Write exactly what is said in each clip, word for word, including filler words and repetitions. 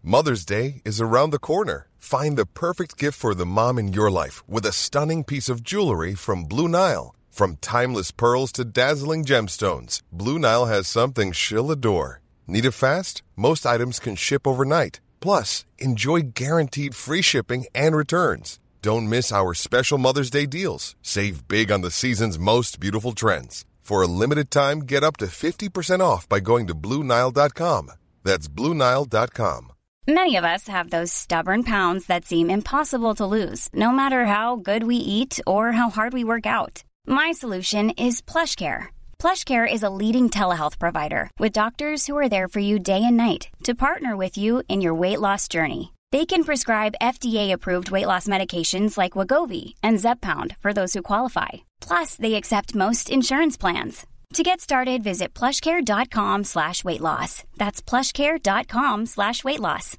Mother's Day is around the corner. Find the perfect gift for the mom in your life with a stunning piece of jewelry from Blue Nile. From timeless pearls to dazzling gemstones, Blue Nile has something she'll adore. Need it fast? Most items can ship overnight. Plus, enjoy guaranteed free shipping and returns. Don't miss our special Mother's Day deals. Save big on the season's most beautiful trends. For a limited time, get up to fifty percent off by going to Blue Nile dot com. That's Blue Nile dot com. Many of us have those stubborn pounds that seem impossible to lose, no matter how good we eat or how hard we work out. My solution is PlushCare. PlushCare is a leading telehealth provider with doctors who are there for you day and night to partner with you in your weight loss journey. They can prescribe F D A-approved weight loss medications like Wegovy and Zepbound for those who qualify. Plus, they accept most insurance plans. To get started, visit plushcare.com slash weight loss. That's plushcare.com slash weight loss.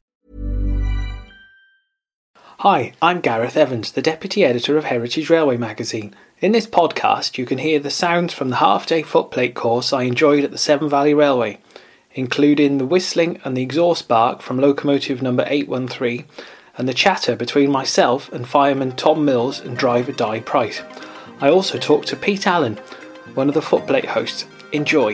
Hi, I'm Gareth Evans, the Deputy Editor of Heritage Railway Magazine. In this podcast, you can hear the sounds from the half-day footplate course I enjoyed at the Severn Valley Railway, including the whistling and the exhaust bark from locomotive number eight one three, and the chatter between myself and fireman Tom Mills and driver Di Price. I also talked to Pete Allen, one of the footplate hosts. Enjoy.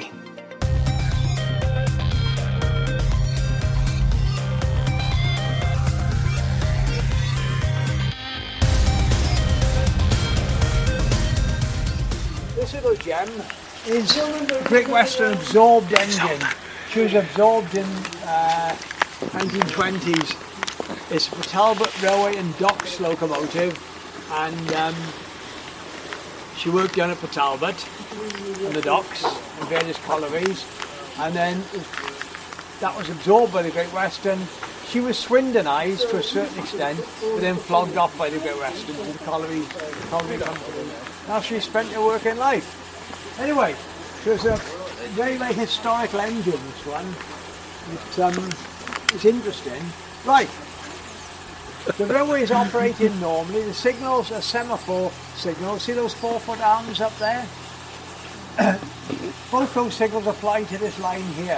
This little gem is Great Western absorbed engine. She was absorbed in uh, nineteen twenties. It's a Talbot Railway and Docks locomotive, and um, she worked down at Talbot on the docks in various collieries, and then that was absorbed by the Great Western. She was Swindonised to a certain extent, but then flogged off by the Great Western to the colliery, the colliery company. Now she spent her working life. Anyway, she was a very, very historical engine, this one. It, um, it's interesting. Right. The railway is operating normally. The signals are semaphore signals. See those four-foot arms up there? Both those signals apply to this line here.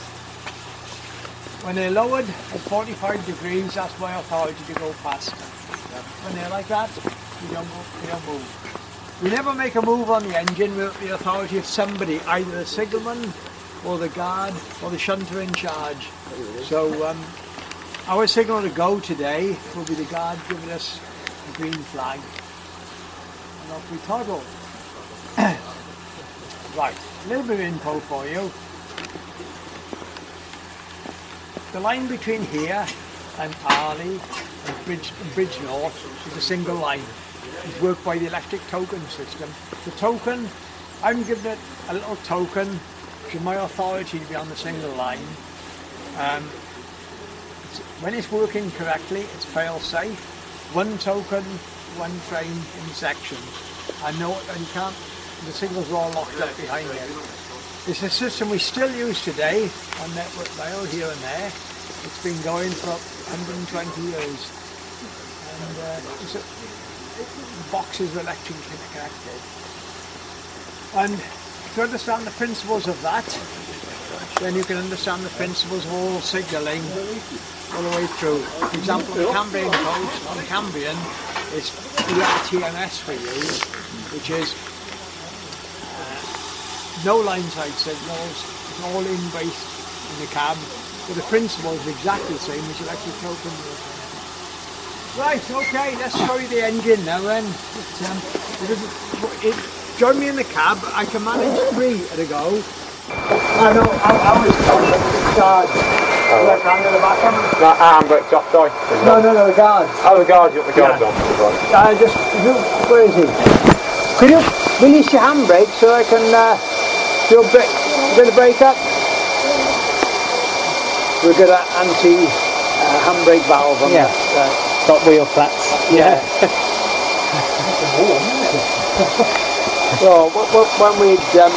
When they're lowered at forty-five degrees, that's my authority to go past. When they're like that, we don't, we don't move. We never make a move on the engine without the authority of somebody, either the signalman or the guard or the shunter in charge. So um, our signal to go today will be the guard giving us the green flag. And off we toddle. Right, a little bit of info for you. The line between here and Arley and Bridge, and Bridge North is a single line. It's worked by the electric token system. The token, I'm giving it a little token, which is my authority to be on the single line. Um, it's, when it's working correctly, it's fail-safe. One token, one train in sections. I know it, and you can't, the signals are all locked up behind it. It's a system we still use today on Network Rail here and there. It's been going for one hundred twenty years. And uh, it's a, it, the boxes are electrically connected. And to understand the principles of that, then you can understand the principles of all signalling all the way through. For example, the Cambrian coast, on Cambrian, it's E R T M S for you, which is no line side signals, it's all in based in the cab, but the principle is exactly the same as electric token. Right, okay, let's show you the engine now then. It, um, it, it, join me in the cab, I can manage three at a go. I know, I, I was charged. Oh. Left hand at the back of them. That handbrake's off, sorry. No, no, no, the guards. Oh, the guards, you got the guards yeah. on. Right. I just, where is he? Could you release your handbrake so I can uh, do a bit, a bit of brake up? We've got an anti-handbrake uh, valve on yeah. that. Uh, Got wheel flats. Yeah. Well, when we'd um,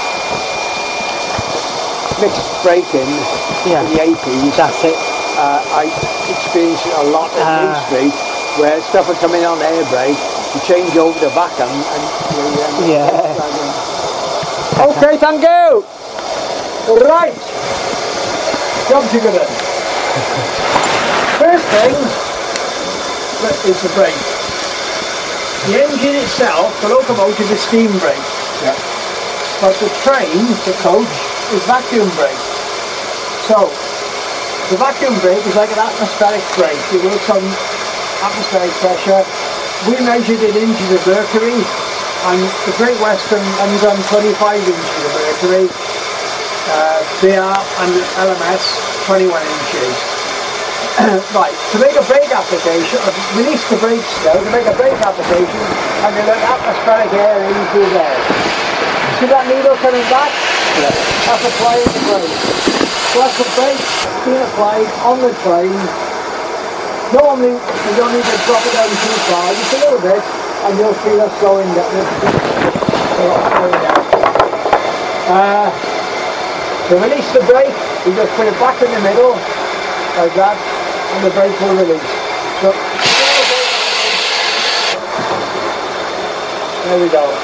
mixed braking yeah. in the eighties, that's it. Uh, I experienced a lot at uh, Main Street where stuff would come in on air brake, you change over the back and, and the, um, yeah. Okay, thank you. Right. Job's you good at. thing is the brake. The engine itself, the locomotive, is steam brake. Yeah. But the train, the coach, is vacuum brake. So, the vacuum brake is like an atmospheric brake. It works on atmospheric pressure. We measured it inches of mercury, and the Great Western runs on twenty-five inches of mercury. Uh, B R and L M S, twenty-one inches. Right, to make a brake application, uh, release the brakes now, to make a brake application, and you let atmospheric air in through there. See that needle coming back? Yeah. That's applying the brake. So that's the brake being applied on the train. Normally, you don't need to drop it down too far, just a little bit, and you'll feel it slowing down. Slowing down. Uh, to release the brake, you just put it back in the middle, like that, and the brake will release. So, there we go.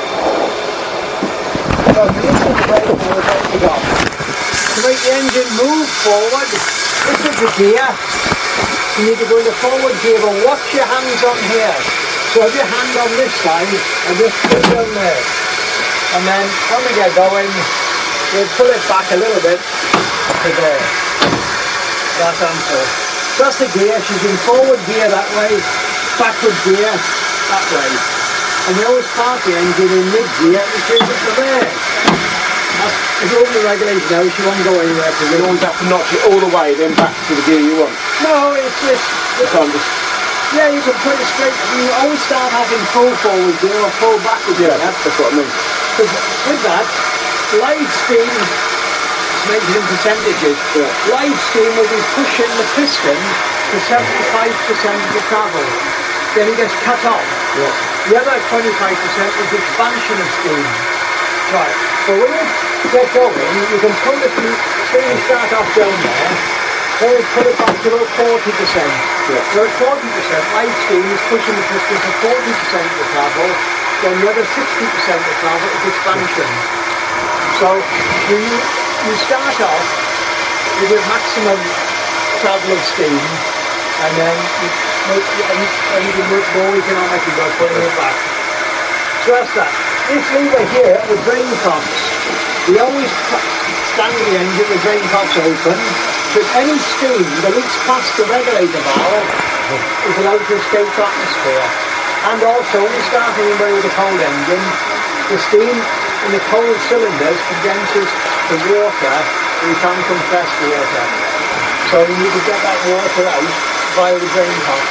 So releasing the brake and we're ready to go. To make the engine move forward, this is the gear. You need to go in the forward gear, but watch your hands on here. So have your hand on this side and just put it down there. And then when we get going, we'll pull it back a little bit to there. That's answer. That's the gear. She's in forward gear that way, backward gear that way. And we always park the engine in mid gear and change it to there. That's, if you open the regulator now, she won't go anywhere. So You always have to notch it all the way, then back to the gear you want. no, it's this. It's on just, Yeah, you can put it straight. You always start having full forward gear or full backward gear. yeah, that's what I mean. Because with that, live steam, measured in percentages, Yeah. live steam will be pushing the piston to seventy-five percent of the travel. Then it gets cut off. Yeah. The other twenty-five percent is expansion of steam. Right, so when you get going, you can pull the steam, say you start off down there, then you put it back to about forty percent. Yeah. So at forty percent, live steam is pushing the piston to forty percent of the travel, then the other sixty percent of the travel is expansion. So you, you start off with your maximum travel of steam, and then you make, and you, and you can work more economically by putting it back. So that's that. This lever here, the drain cocks, we always stand with the engine, the drain cocks open, so any steam that leaks past the regulator valve is allowed to escape to atmosphere. And also, when you're starting away with a cold engine, the steam in the cold cylinders condenses the water, so you can't compress water. So you need to get that water out via the drain cocks.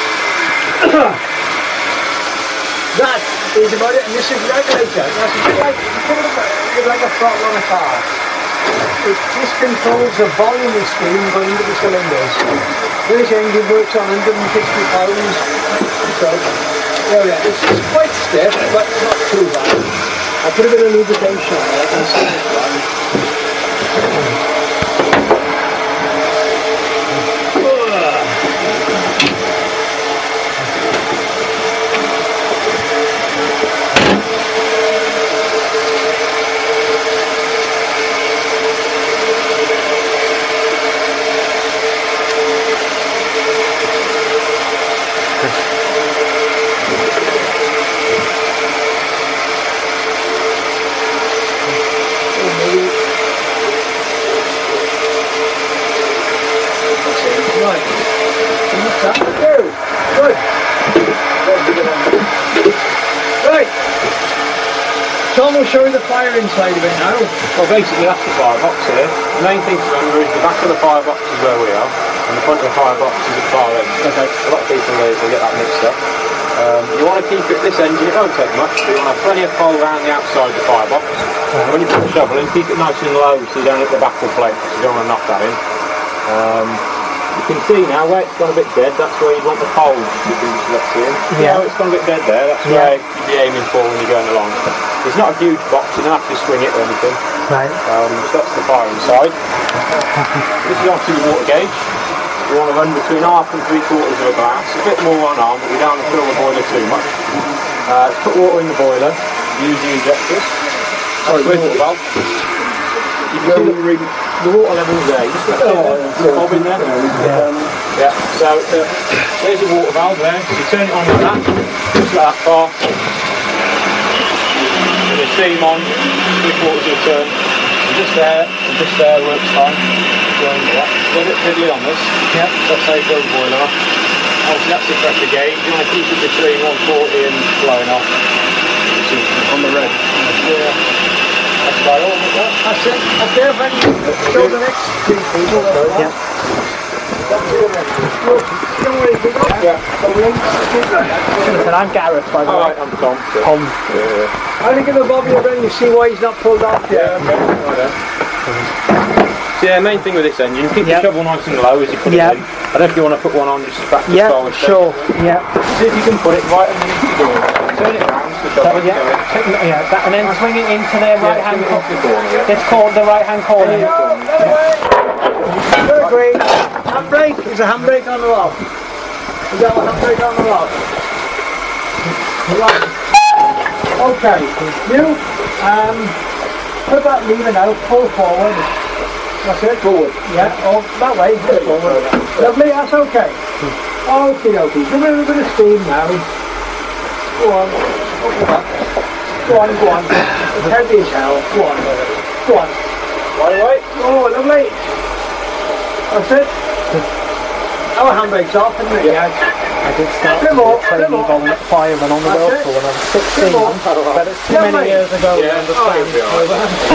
That is about it, and this is regulator. That's a bit like, it's like a throttle on a car. It, this controls the volume of steam going into the cylinders. This engine works on one hundred fifty pounds. So, there we are. It's, it's quite stiff, but not too bad. I put a bit of lubrication on it, I can see this one. Right. Good. Good. Right. Tom will show you the fire inside of it now. Well, basically that's the firebox here. The main thing to remember is the back of the firebox is where we are, and the front of the firebox is at the far end. Okay. A lot of people they, they get that mixed up. Um, you want to keep it, this engine, it won't take much, but you want to have plenty of coal around the outside of the firebox. And when you put the shovel in, keep it nice and low so you don't hit the back of the plate, because you don't want to knock that in. Um, you can see now where it's gone a bit dead, that's where you'd want the coal to be left in. Yeah. Yeah, it's gone a bit dead there, that's where you'd be aiming for when you're going along. It's not a huge box, you don't have to swing it or anything. Right. Um, so that's the fire inside. This is obviously the water gauge. We want to run between half and three quarters of a glass, a bit more on arm, but we don't want to fill the boiler too much. Uh, put water in the boiler, use the injectors. Sorry, with the valve. You can see the, ring, the water level's there. You just let the bob in there. Yeah. Yeah. So uh, There's the water valve there. You turn it on like that, just like that far. And the steam on, three quarters of a turn. And just there, and just there works fine. Going like that. A little bit fiddly on this. Yep. That's how you build the boiler off. Obviously that's the pressure gauge. You want to keep it between one forty and blowing off. So on the red. Yeah. That's about all of that. That's it. Okay, then show the next two people. Yeah. Listen, I'm Gareth, by the way. Alright, I'm Tom. So. Tom. Yeah. I think of the bobby then you see why he's not pulled off yet. Yeah, okay. Right. So yeah, main thing with this engine, keep Yep. the shovel nice and low as you put Yep. it in. I don't know if you want to put one on just to practice Yeah, forward. sure. Yeah. See if you can put it right underneath the door. Turn it around so the So, shovel's yeah. going. Yeah, that, and then swing it into the right hand Yeah, corner. the corner, yeah. It's called the right hand corner. Good agree. Handbrake? Is a handbrake on the lock? Is that a handbrake on the lock? Right. Okay. You um put that lever now, pull forward. That's it. Forward. Yeah, oh that way, pull forward. Lovely, that's okay. Okay, okay. Give it a little bit of steam now. Go on. Open it up. Go on, go on. It's heavy as hell. Go on. Go on. Right away. Oh, lovely. That's it. Our handbrake's off, isn't it? Yeah, I did start Bit more, training bit more. on fireman on the That's world it. tour when I was sixteen. Bit more. But it's too Yeah, many mate. years ago to Yeah, understand. oh, you'll be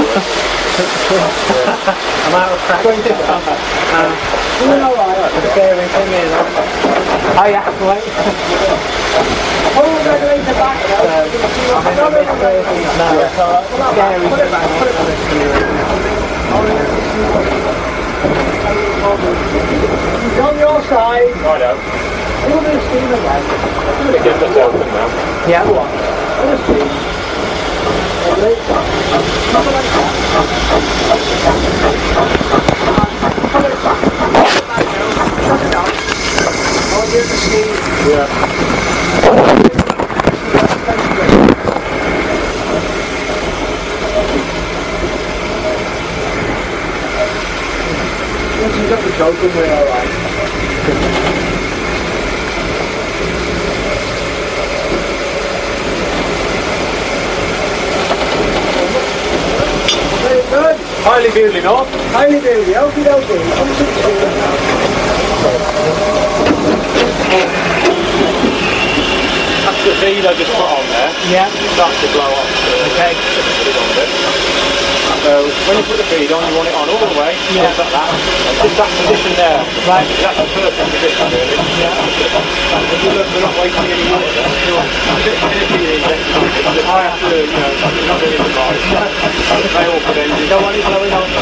I'm out of practice. Uh, Doing all right. the scary thing is, I actually, Pull the regulator back now. I'm in the mid thirties now, so it's scary Put it back, put it back. He's on your side. Right out. A little bit of steam again. It gets us open now. Yeah. Go on. Bit of steam. Lovely. Something like that. Pull it back. Pull it back now. Shut it down. I'll give the steam. Yeah. Once you've got the choke, we're all right. Very good. Highly building up. Highly baby. Okie dokie. Come to the steam now. That's the feed I just put on there. Yeah. It starts to blow off. So Okay. put it on a bit. So when you put the feed on, you want it on all the way, Yeah. just like that. And just that position there. Right. That's the perfect position really. Yeah. If you look, we're not wasting any water there. Still a bit finicky these engines. I have to, you know, I'm not really surprised. They all put engines. Don't want it blowing on.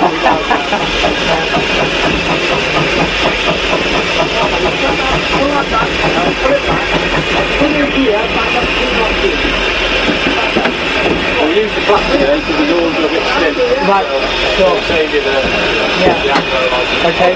Pull that back. Pull it back. Put it here. Back up to the feet. We use the plastic there because the doors are a bit stiff. Right. So it'll save you the, Yeah. the acro light. Okay.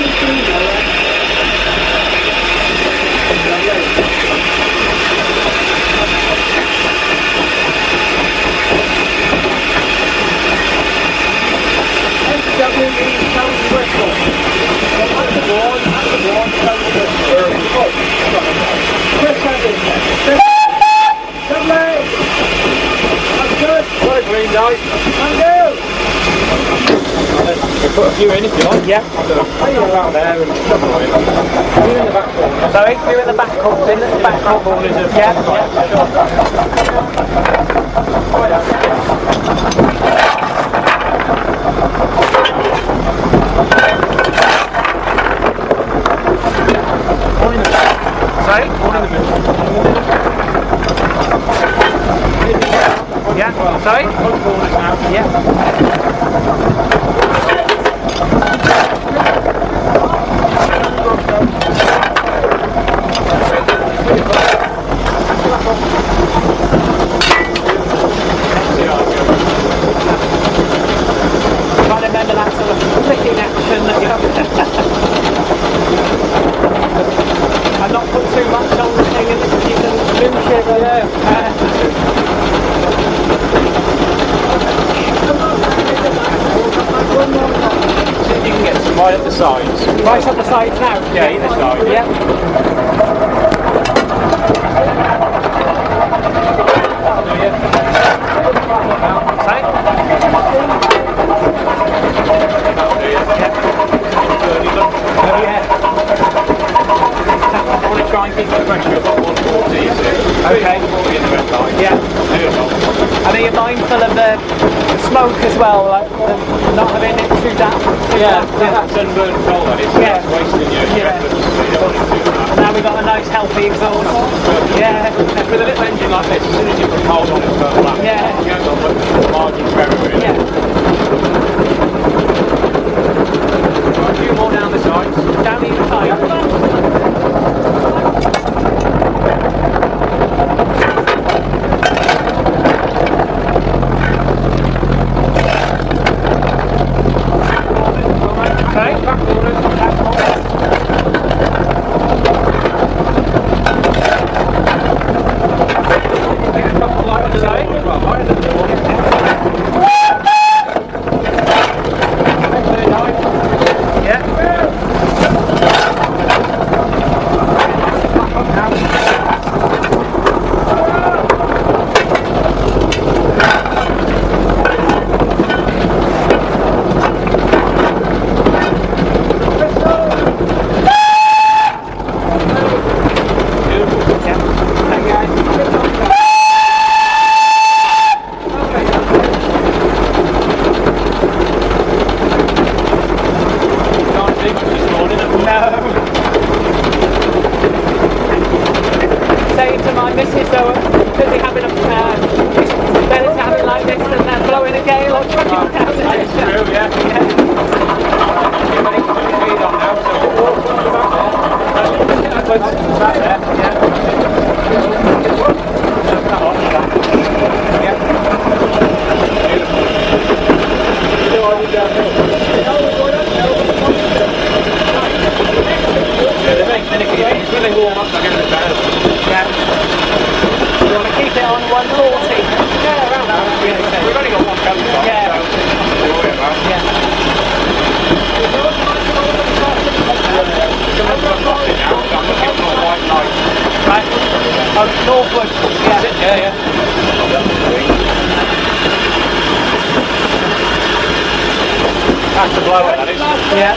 Put a few in if you like. Yeah. Go out there and stuff them in. Few in the back corner. Sorry, few in the back corner. In the back corner. Yeah. Sorry? One in the middle. Yeah. Sorry? Both corners now. Yeah. Can't remember that sort of flicking action that you have. I've not put too much on the thing in this because you can lose it. Yeah. Uh, sides. Right up the sides now? Yeah, either side. Yeah. That'll do you. Right. That'll do you. Yeah. Good, look. Oh, yeah. I want to try and keep the pressure above one forty, you see. Okay. one forty in the red light. Yeah. Beautiful. And are you mindful of the smoke as well, like the, not having it through that? Yeah, yeah, that's unburned coal, that is. Yeah. That's wasting your Yeah. efforts, so you don't want it to do that. Now we've got a nice healthy exhaust. Yeah. With a little engine like this, as soon as you put coal on, it's going to lap. Yeah. You don't got much margin for error, really. Yeah. Right, a few more down the sides. Down either side. Okay, back corners, back corners. Saying to my missus though, because they're having a uh, better to have it like this than uh, blowing a gale or chucking it down there. That's true, yeah. Yeah. You're ready to put your feet on now, so walk back there. Back there, yeah. That off, that. Yeah. Yeah, they make finicky. It's when they warm up, they'll get a bit better. Yeah. You want to keep it on one forty? Yeah, around that. Really safe. We've only got one coat on, Yeah. so don't worry about it. Yeah. Someone's got crossing now, so I'm looking for a white light. Right. Oh, Northwood. Yeah. Yeah, yeah. That's the blower, that is. Yeah.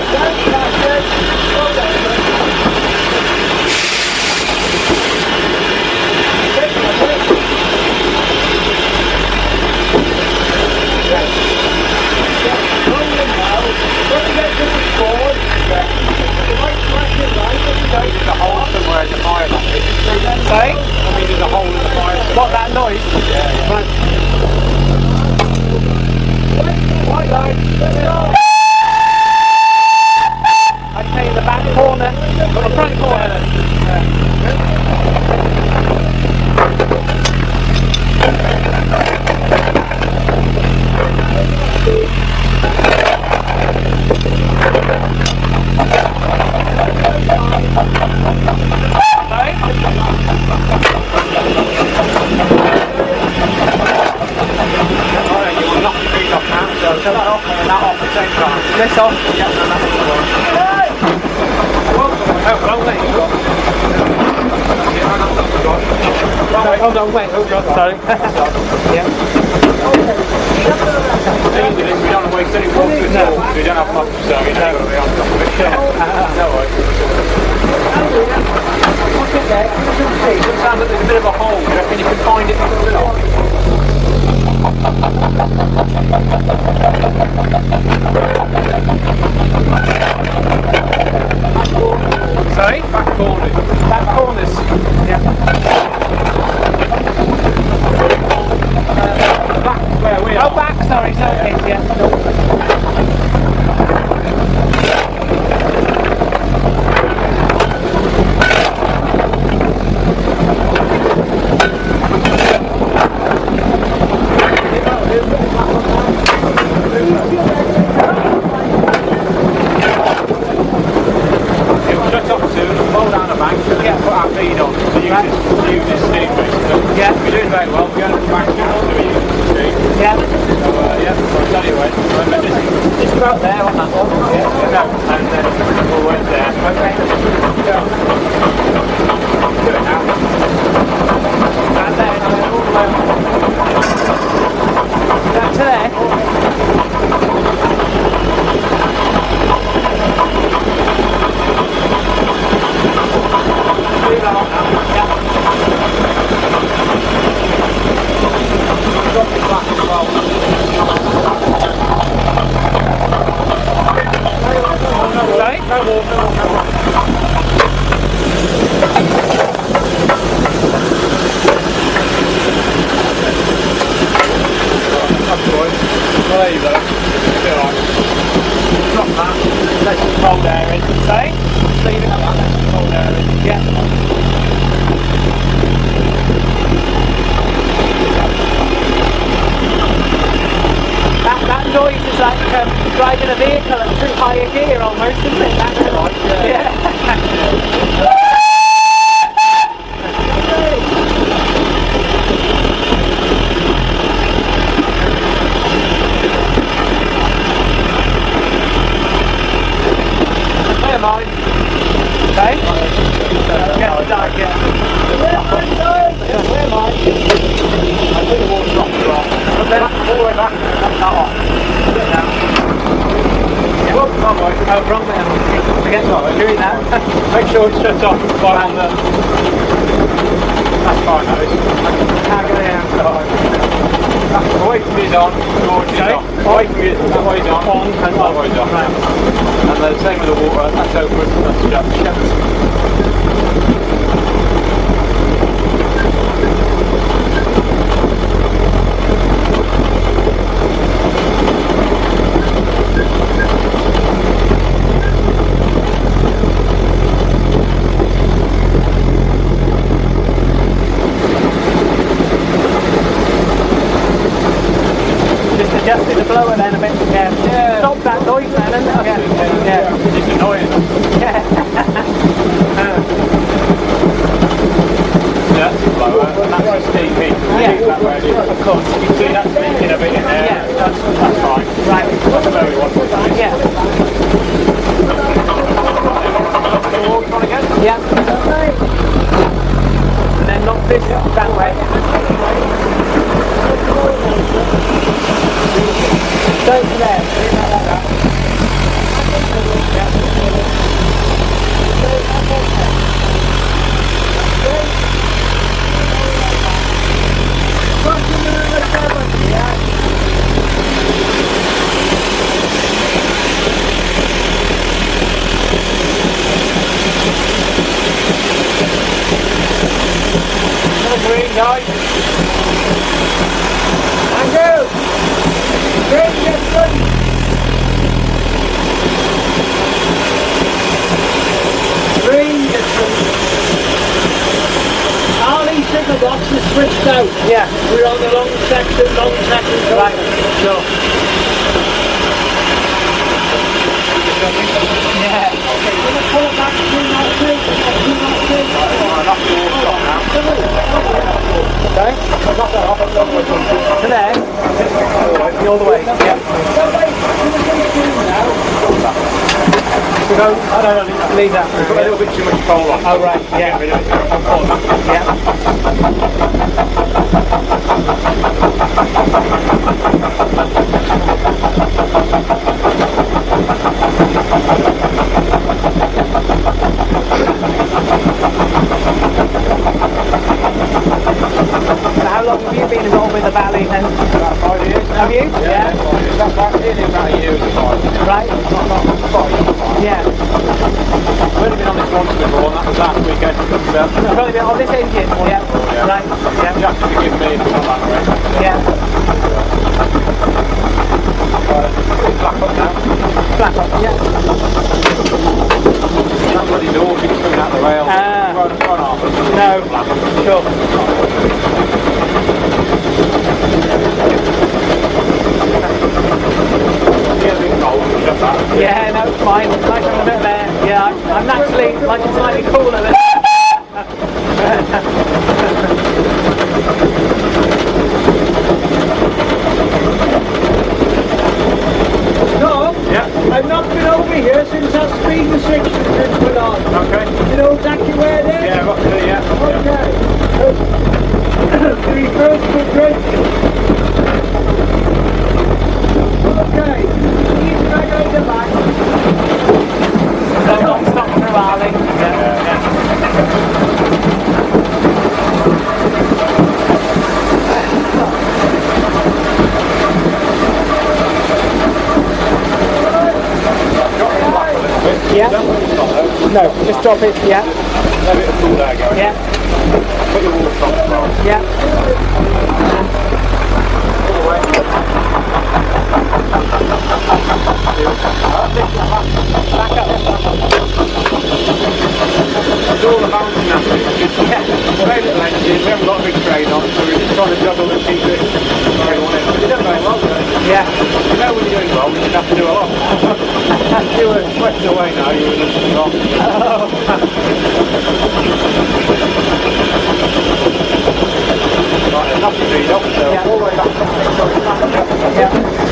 There's a hole somewhere in the fire battery. Sorry? I mean, there's a hole in the fire. What, that noise? Yeah. Right. I'd say in the back corner, or the front corner. Sorry? Alright, you will knock your feet off now, so turn that off and that off at the same time. This off? Yeah, and that's the one. Oh, well, there you go. Yeah, that's the one. No, hold on, wait. Oh, God, sorry. Yeah. The thing with this, we don't waste any water at all, because we don't have much, so you know we'll be on top of it. No worries. It sounds like there's a bit of a hole. Do you reckon you can find it through the lock? Sorry? Back corners. Back corners. Yeah. Uh, back where we are. Oh, back, sorry, sorry. Yeah. It'll shut off soon, roll down the bank, and then put our feed on. So use Right. this, use this steam basically. Yeah. We're doing very well. We're going to the bank now, so we're using the steam. Yeah. So uh, yeah. Well, anyway, just, just about there on that one. Yeah, yeah. No, and then we'll wait there. Okay. Go. Do it now. And then all the way up. Is that to there? Do that on now. Yeah. Drop it back as well. Sorry? No more, no more, no more. That's good. Well, there you go. Alright. Drop that. Let some cold air in. Sorry? Leave it like that. Let some cold air in. Yeah. That, that noise is like um, driving a vehicle at too high a gear almost, isn't it? That's right, yeah. Yeah. Never mind. Okay? Get the dark, yeah. Where am I? I think the water's off the rock. But then all the way back, that's not off. Get down. Yeah. Whoop, oh boy. Oh, wrong way. Forget what we're doing that. Make sure it's shut off while on the... That's fine, that is. I can't get it outside. Away from me is on, towards you off. Away from you, that way's on, on and that way's off. Right. And the same with the water, that's open, that's shut. Shut. Adjusting the blower then a bit. Yeah. Yeah. Stop that noise then, isn't it? Yeah. Yeah. Yeah. It's annoying. Yeah. Yeah, that's the blower, and that's the steam heat. Yeah. That way, of course. You can see that leaking a bit in there. Yeah. That's, that's fine. Right. That's where we want it. Yeah. The water on again? Yeah. And then knock this that way. Don't there, like that. No green, guys. Thank you. Green, yes, good. Green, yes, good. All these signal boxes are switched out. Yeah. We're on the long section, long section. Right, sure. Yeah. Okay, we're going to pull it back to two not two. two not two. Right, that's the water off now. Okay. I've got that off. I've got that off. To there. All the way. Yeah. So go, I don't know, leave that. We've got a little bit too much coal on. Oh right, yeah. So how long have you been involved with the valley then? About five years now. Have you? Yeah. yeah. That's about, nearly about a year or five. Right. Not, not five. Yeah. I've only been on this once before, and that was last weekend. I've only been on this engine? Yeah. yeah. Right. Yeah. You have to forgive me if it's not that way. Yeah. Uh, black up now. Black up, yeah. That bloody door keeps coming out the rail. Ah. Uh, no. Sure. Yeah, no, it's fine. It's nice having a bit of air. Yeah, I'm, I'm naturally like slightly cooler than. Three first, good, good. Okay, easy regulator back. So don't stop through Arlie. Yeah, yeah. Yeah. No, just drop it. Yeah. Let it cool there, Gary. Yeah. Put your water on as well. Yeah. Back up. It's all about bouncing now. Yeah. Very little engine. We haven't got a big strain on, so we're just trying to juggle and keep it where we want it. You're doing very well, though. Yeah. You know when you're doing well, you shouldn't have to do a lot. You were sweating away now, you were just wrong. Right, enough to speed up, so Yeah. all the way back to the Yeah.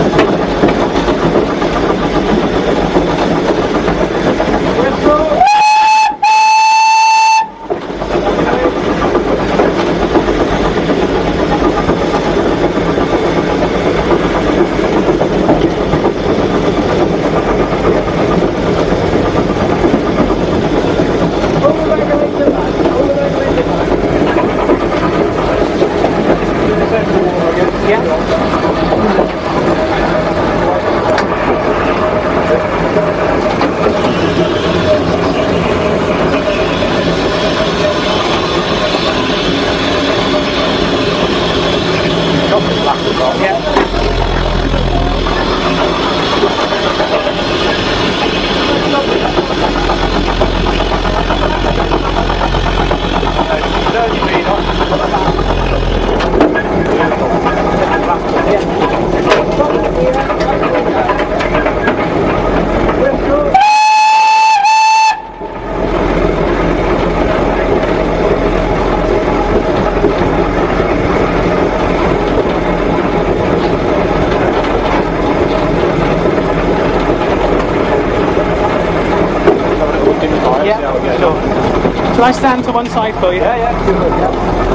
Shall I stand to one side for you? Yeah, yeah, good, yeah.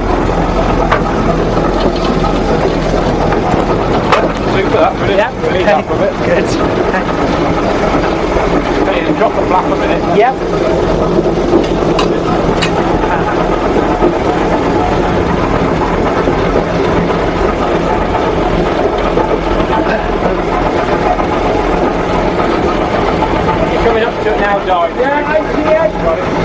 Super, that, brilliant. Yeah, Really okay. happy with it. Good. Okay, and drop the flap a minute. Yep. You're coming up to it now, Di. Yeah, I see it. Got it.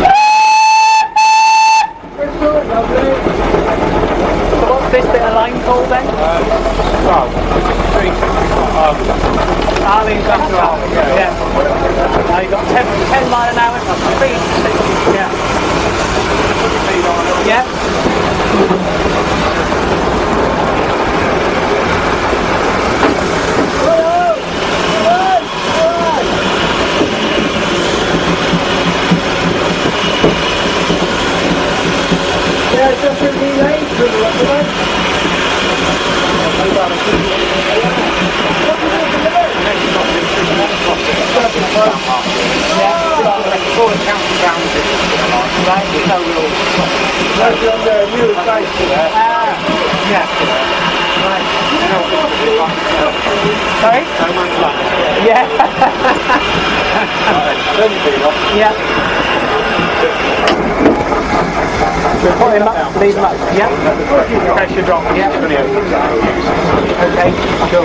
Let's do it, lovely. So what's this bit of line called then? Uh, well, three, um, Arling's after Arling. yeah. Yeah. Now you've got ten, ten mile an hour speed. Yeah. speed on it. Yeah. Yeah, just a relay to the left of it. That's on the new site there. Ah. Yeah. Right. Sorry? Yeah. Yeah. So put him up, leave him up. Yeah. Pressure drop. Yeah. Okay, cool.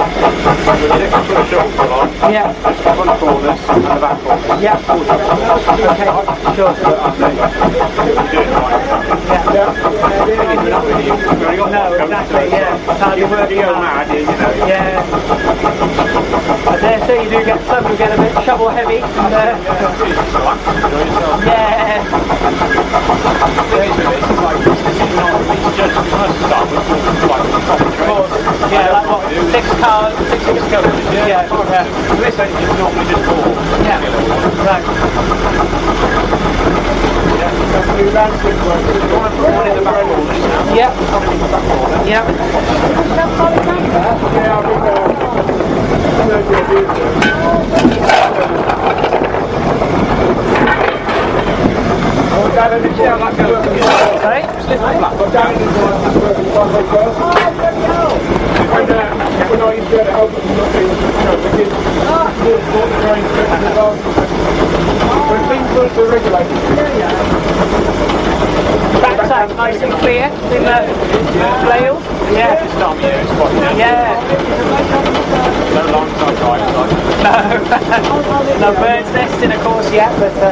Yeah. Front corners and the back corners. Yeah. Okay, sure. Yeah. No, exactly, yeah. Can't You be work working your hard. mad, you know. Yeah. I dare say you do get some who get a bit shovel heavy. And, uh, yeah. Yeah, like what? Six cars, six six cars. Yeah, yeah. This engine's normally just four. Yeah. Right. New landscape work. One in the back corners now. Yeah. One in the back corner. Yeah. Yeah, I'll be there. Sorry? Backside nice and clear in the flail? Yeah. This time of year it's quite nice. Yeah. No long time right, No. No bird's nesting of course yet, but uh,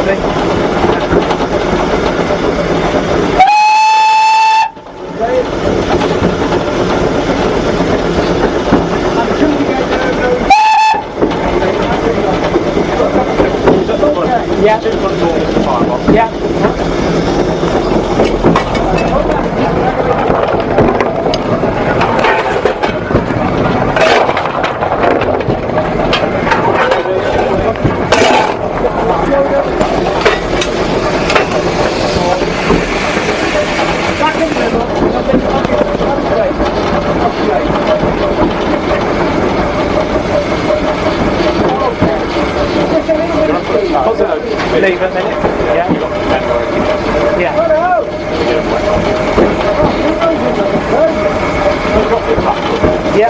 yeah. Yeah. Leave it a minute. Yeah. Yeah. Yeah.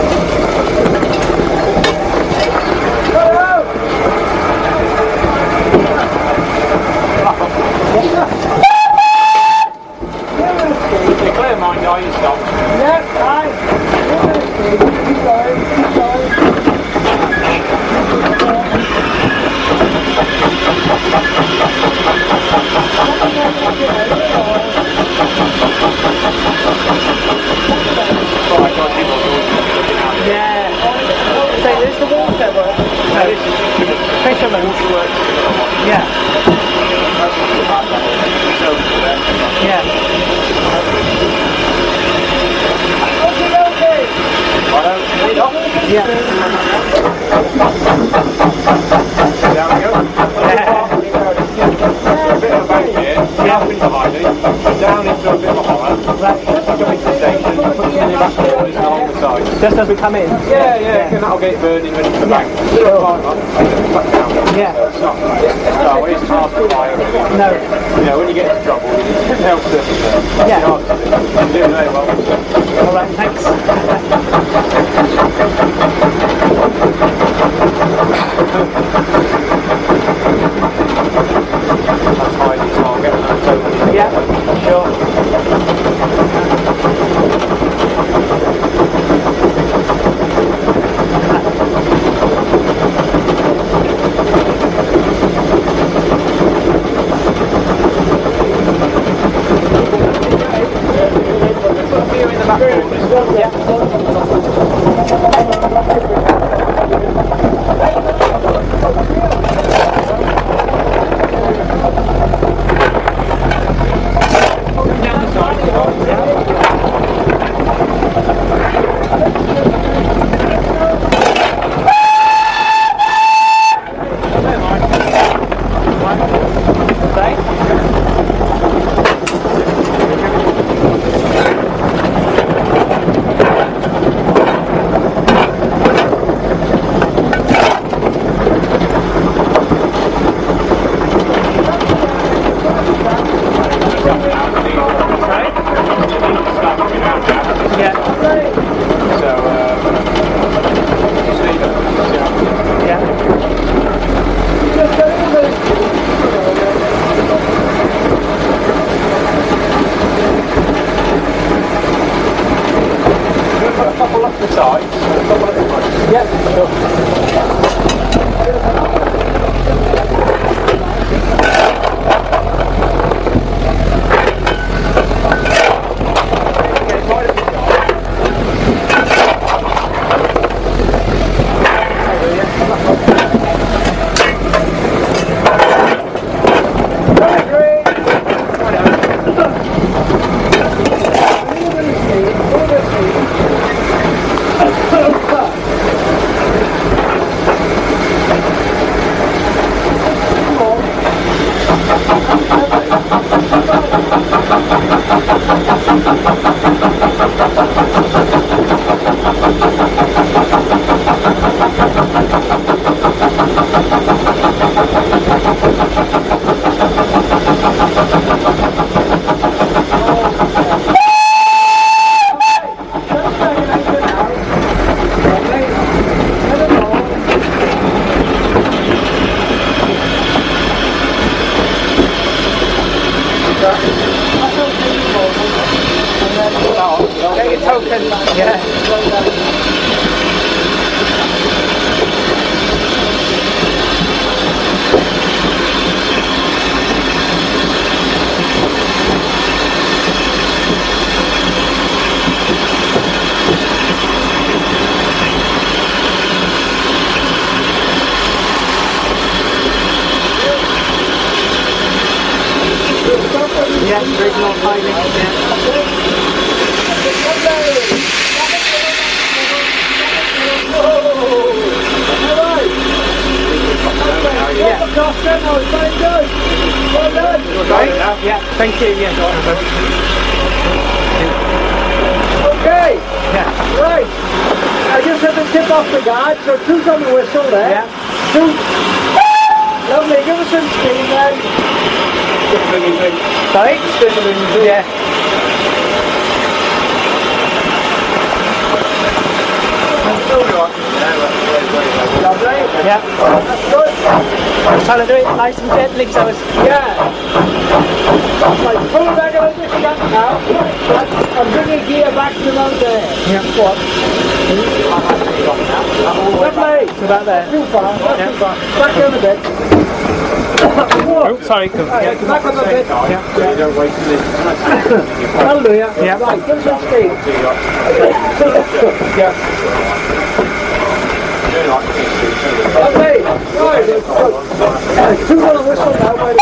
Clear mind, are you stop? Yeah, fine. Keep going, keep going. Yeah. So there's the water work. No, fishermen. Yeah. Yeah. Yeah. There we go. Yeah. A bit of a bank here, up into Heidi, down into a bit of a hollow, Right. come into the station, put some in the back corners and along the side. Just as we come in. Yeah, yeah, yeah. And that'll get burning ready for the bank. Little climb up, and then back down. Yeah. So it's not, so it's hard to fly over. No. You know, when you get into trouble, you need to help surface there. Yeah. You know, you're doing very well. All right, thanks. That's Heidi's target, and that's over. Yeah, sure. Get your token. Yeah. Yeah, original timing. Yeah. Yeah. Yeah, thank you. Yeah. Okay. Yeah. Right. I just had to tip off the guard, so two's on the whistle there. Yeah. Two. Lovely, give us some steam then. Sorry? Yeah. Lovely. Yeah. That's good. I was trying to do it nice and gently because I was... Yeah. Right, pull it back a little bit back now. I'm bringing gear back to about there. Yeah. What? Lovely. It's about there. Too far, not Yeah. too far. Back down a bit. Oh, sorry. Cool. Right, Yeah. back up a bit. So you don't waste it. Hallelujah. Yeah. Right, give us some steam. Yeah. Lovely. Right, it's good. Two on the whistle now. Wait a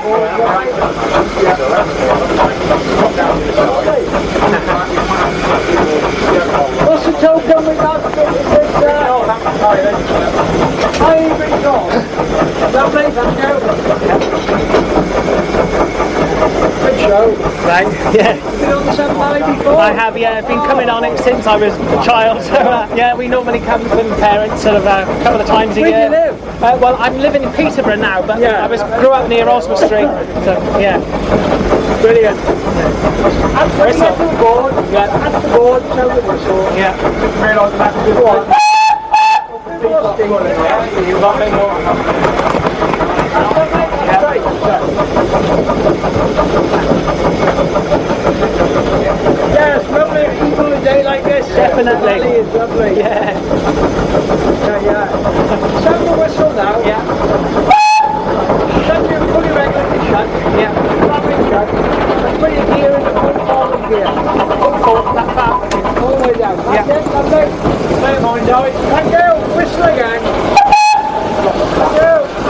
What's the token we got? It's uh, Ivy Gold. Lovely, thank you. Good show. Right. Yeah. You've been on the Seven Valley before? I have, yeah, I've been coming on it since I was a child. So, uh, yeah, we normally come with parents sort of uh, a couple of times a Where do year. you live? Uh, well, I'm living in Peterborough now, but Yeah. I was grew up near Oswald Street. So, yeah. Brilliant. At the Whistle. at the board, Yeah. at the board, tell the whistle. Yeah. Realise that to go on. You got me more. Yes, lovely to keep on a day like this. Definitely. It really is lovely. Yeah. Yeah, yeah. Sound the whistle now. Yeah. Shut your fully regulated shut. Yeah. Flapping shut. And put your gear in the full forward gear. Full forward, that far. All the way down. That's Yeah. it, lovely. Don't mind, Joey. Thank you. Whistle again. Thank you.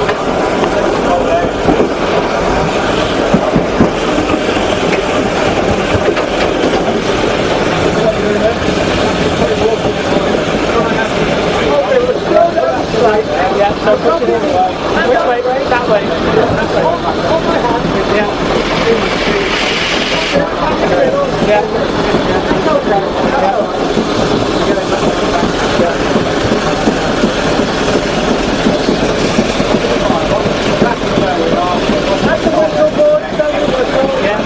Okay, we're still down this side. Yeah, so push it in. Which way? That way. Hold my hand. Yeah. Back in the middle. Yeah. It's okay. That's all right. That's the whistle board, down the whistle. Yeah.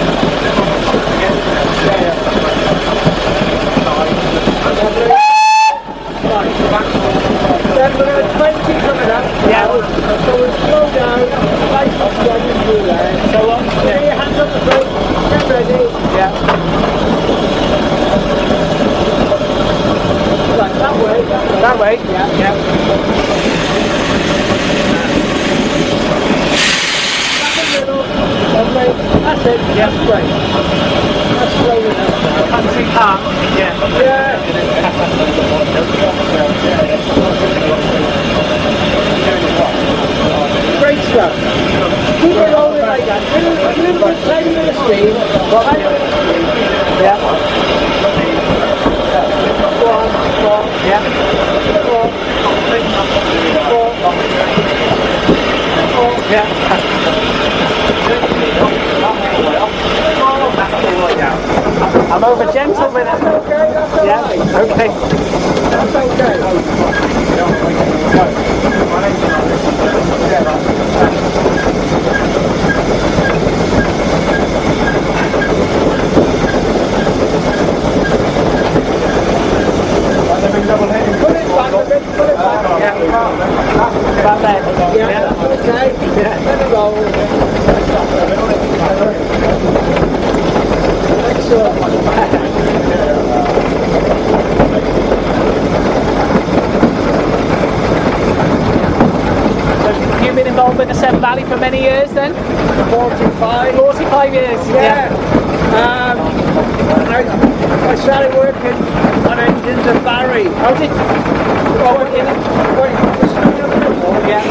Then we're going to twenty coming up. Yeah. So we'll slow down, nice and steady through there. So what? Put your hands up the brake, get ready. Yeah. Right, that way. That way? Yeah. Yeah. Back in the middle. Lovely. That's it. Yeah. That's great. That's slow enough now. Country park. Yeah. Yeah. Great stuff. Keep it rolling like that. A little, a little bit tiny bit of speed. Tiny bit of speed. Yeah. Go on, go on, Yeah. go on. Go on. Go on. Yeah. I'm over gentle with it. That's okay, that's all Yeah. right. Okay. That's okay. Put it back a bit, put it back. Yeah. About there. Yeah, okay. Yeah. Let it roll. many years then? forty-five. forty-five years. Yeah. Um, I, I started working on engines at Barry. How did? Oh, in it? Yeah.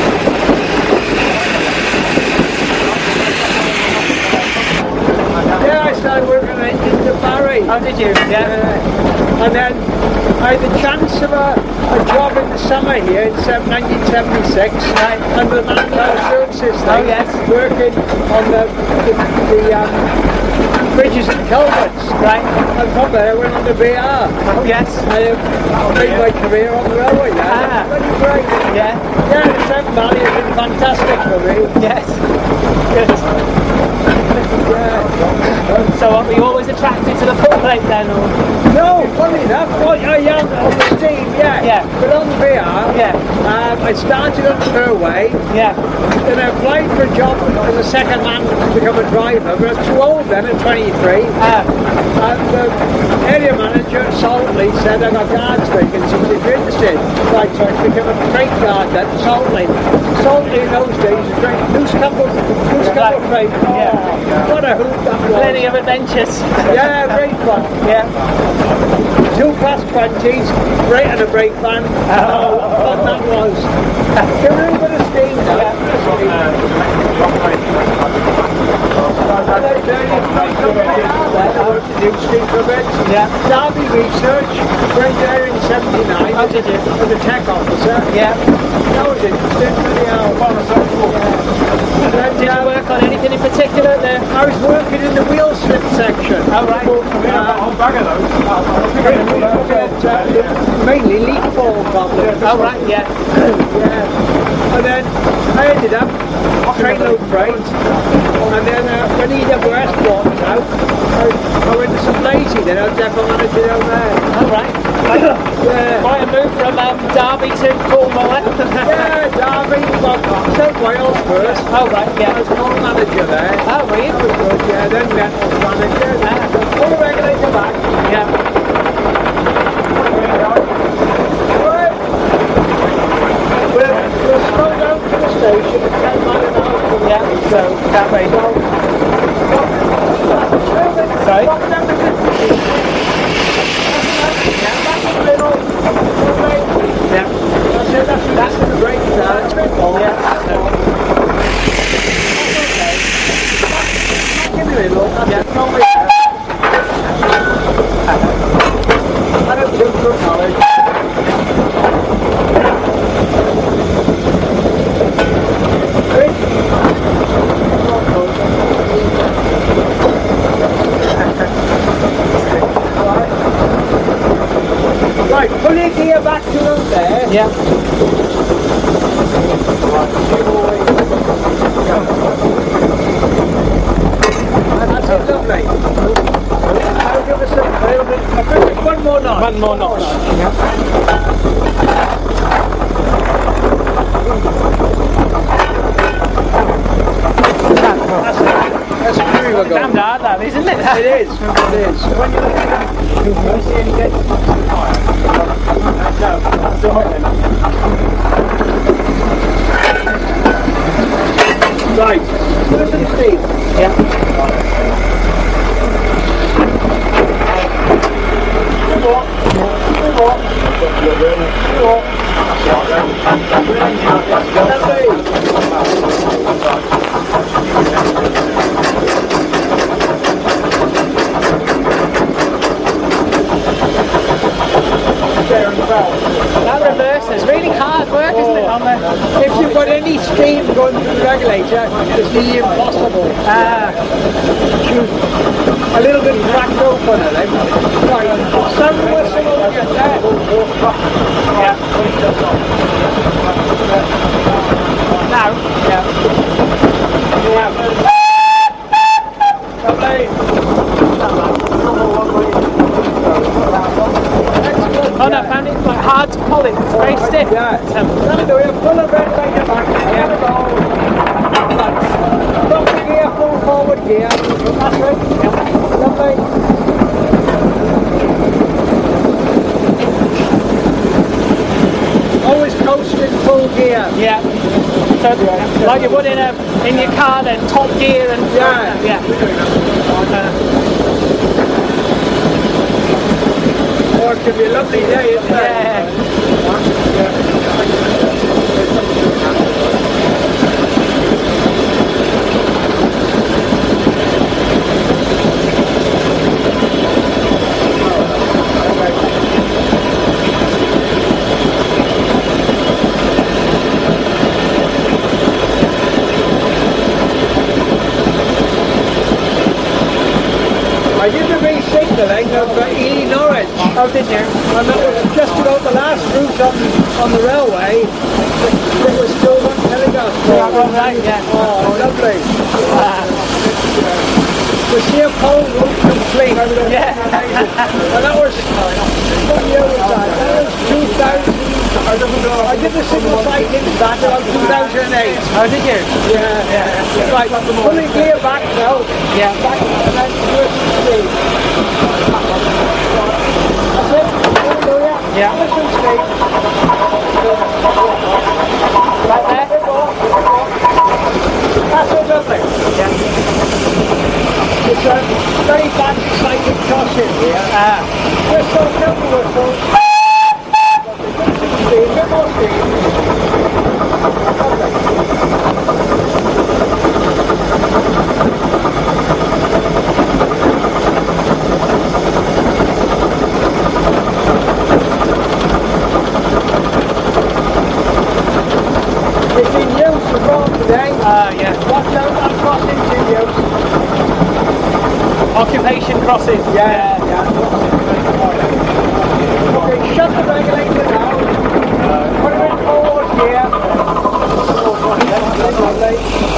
Yeah, I started working on engines at Barry. How did you? Yeah. Uh, and then I had the chance of a, a job in the summer here in nineteen seventy-six Right. under the Manpower Search System. Oh, yes. Working on the, the, the um, bridges and culverts. Right. And from there I went on to B R. Oh, yes. I uh, made my career on the railway there. Ah. Very great. Yeah. Yeah, the Severn Valley has been fantastic for me. Yes. Good. Yeah. So what, were you always attracted to the footplate then? Or? No, funny enough, well, I am on the steam, yeah. Yeah. But on the V R, Yeah. um, I started on the Fairway, Yeah. then I applied for a job as a second man to become a driver, but I was too old then at twenty-three. Ah. And the area manager at Saltley said, I got guards vacancies if you're interested. Right, so I became a freight guard then at Saltley. Saltley in those days was great. Loose couple, loose couple freight. Oh, Yeah. what a hoot that was. Plenty of adventures. Yeah, great fun. Yeah. Two class twenties, brake and a brake van. Oh, what fun that was. Give me a bit of steam now. And then I worked to do steam for a bit. Yeah. Derby Research, went there in seventy-nine. How did you? As a tech officer. Yeah. That was interesting for the hour. And then, Did you uh, work on anything in particular there? I was working in the wheel slip section. Oh, right. Uh, uh, mainly leak fall problems. Oh, right, yeah. Yeah. And then I ended up trainload freight. And then uh, when E W S bought us out, I, I went to St Lazy, then I was depot manager down there. Oh, right. Yeah. Quite a move from um, Derby to Cornwall. Yeah, Derby, well, South Wales first. Oh, right, I yeah. was call manager there. Oh, were you? That was good, yeah. Then metals manager. Ah. Full regulator back. Yeah. We'll, we'll slow down to the station at ten mile an hour. Yeah, so that way. Sorry? Yeah. That's it, that's, that's the break down. Oh, yeah. Give me a little, that's it, no way. I don't do good knowledge. Right, pull your gear back to them there. Yeah. That's it, lovely. I'll give us a little bit, a bit, one more notch. One more notch. That's it. That's where we were Damn going. hard that, isn't it? It is, it is. When you look at it, you see any get... No, that's all right then. Right, put it in steam. Yeah. Two more. Two more. Two more. That reverse is really hard work, isn't it? On the... If you've got any steam going through the regulator, it's nearly impossible. Ah. A little bit cracked open, I think. Right, some whistle over your head. Yeah. Now. Yeah. Oh no, I found it quite hard to pull it. It's very stiff. Yeah. That'll do it. Pull a bit like your back. There we go. Stop the gear, full forward gear. That's it. Yeah. Lovely. Always coast in full gear. Yeah. So, Like you would in a in your car then, top gear and Yeah. yeah. Oh, it could be a lovely day, isn't it? Yeah. I did the re-signalling of uh, Ely Norwich. Oh, did you? And that was just about the last route on, on the railway. It was still one telegraph. Yeah, oh, right, yeah. Oh, lovely. Ah. The sheer pole route complete. Yeah. And that was, what year was that? That was two thousand. I did the single side in back around two thousand eight. Oh, did you? Yeah, yeah. Right, pulling gear back now. Yeah. Back and then towards the street. That's it. Hallelujah. Yeah. Listen straight. Right there? That's it, lovely. Yeah. It's a very bad cycling crossing here. Ah. Just so careful with those. A bit more speed. It's been used for road today. Ah, yeah. Watch out, that crossing's in use. Occupation crossing. Yeah, yeah. Okay, shut the regulator down. Put it in forward here. That's lovely.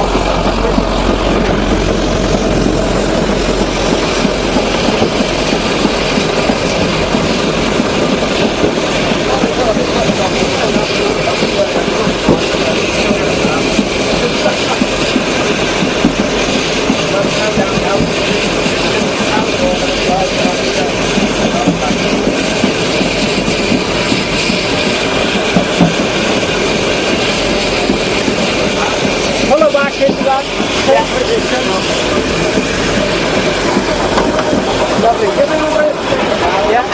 Pull her back into that yeah. position. Lovely. Give it a rest. Yeah.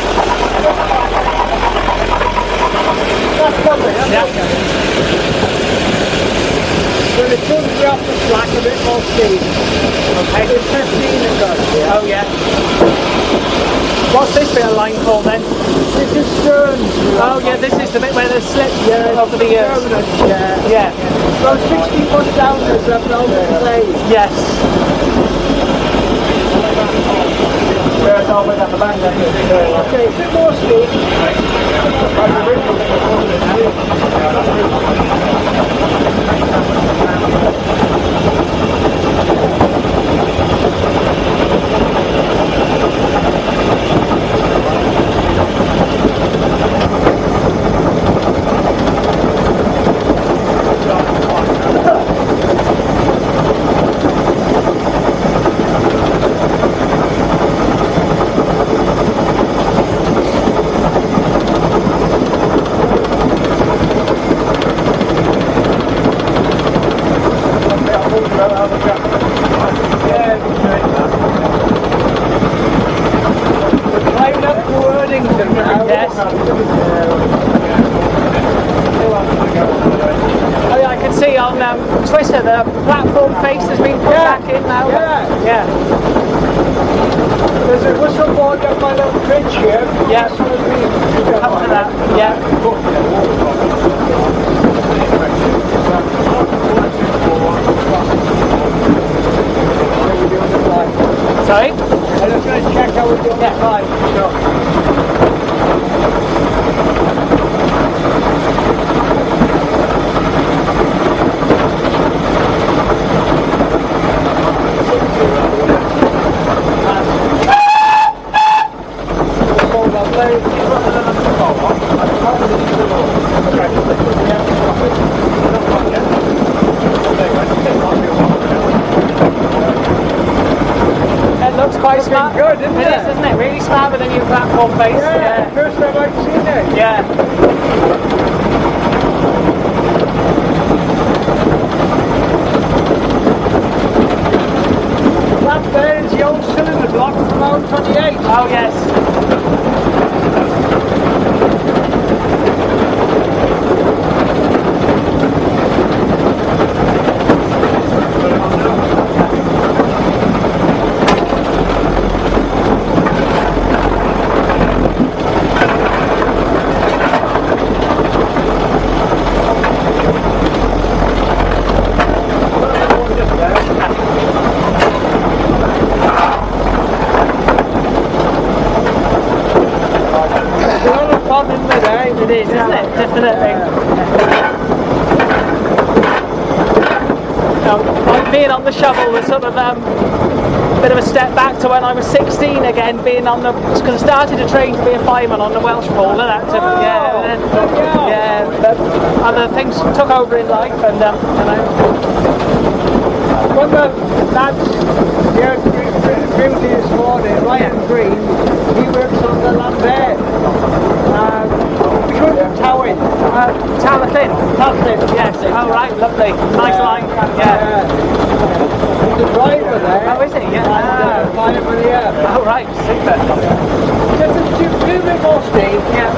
That's lovely. That's Yeah. okay. So the tunes are off the slack a bit more speed. Okay. It's fifteen and good. Yeah. Oh, yeah. What's this bit of line called then? This is Stearns. Oh, yeah, this is the bit where the slip Yeah, over the years. permanent, yeah. Yeah. So sixty foot down is up now the play. Yes. Okay, a bit more speed. Climbing up to Erdington now. Yes. Oh, yeah, I can see on um, Twitter the platform face has been put Yeah. back in now. Yeah. Yeah. There's a whistle board up my little bridge here. Yeah. That's what we Come to that. Yeah. Sorry? I'm just going to check how we're doing that line. Sure. It looks quite smart. good, isn't It it? is, isn't it? Really smart with the new platform face. Yeah, first time I've seen it. Yeah. Road twenty-eight. Oh yes. It is, isn't it? Definitely. Um, being on the shovel was sort of um, a bit of a step back to when I was sixteen again, being on the, because I started to train to be a fireman on the Welsh Pool, and that took, oh, yeah, and then, yeah, but other things took over in life, and um, you know. When the lads here beauty this morning, Ryan Green, he works on the Lambert. Um, which one's in Towing? Uh, Talathin. Talathin. Yes. Oh right, lovely. Nice yeah. line. Yeah. yeah. He's a driver there. Oh, is he? Yeah. And, uh, fireman here. Oh right, super. Just a few, few bit more steam. Yeah.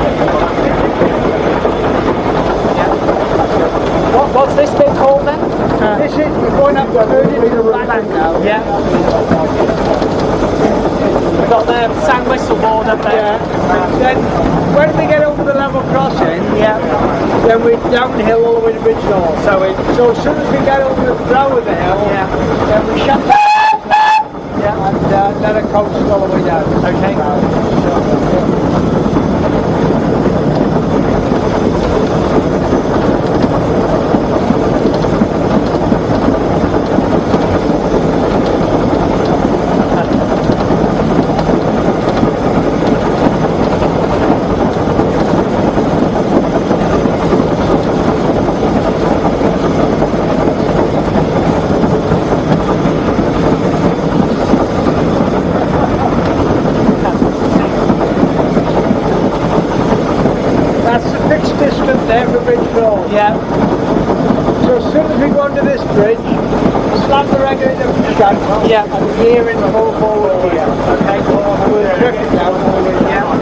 yeah. What, what's this bit called then? Uh, this is, we're going up the third into the back now. Yeah. We've got the sound whistle board up there. Yeah. And then when we get over the level crossing, yeah. then we're downhill all the way to Bridge North. So, it, so as soon as we get over the brow of the hill, yeah. then we shut down. Yeah. And uh, then it coasts all the way down. Okay. So, yeah. So as soon as we go under this bridge, slam the regulator shut, yeah. and gear in full forward here. Okay, and we'll trip it down all the way down.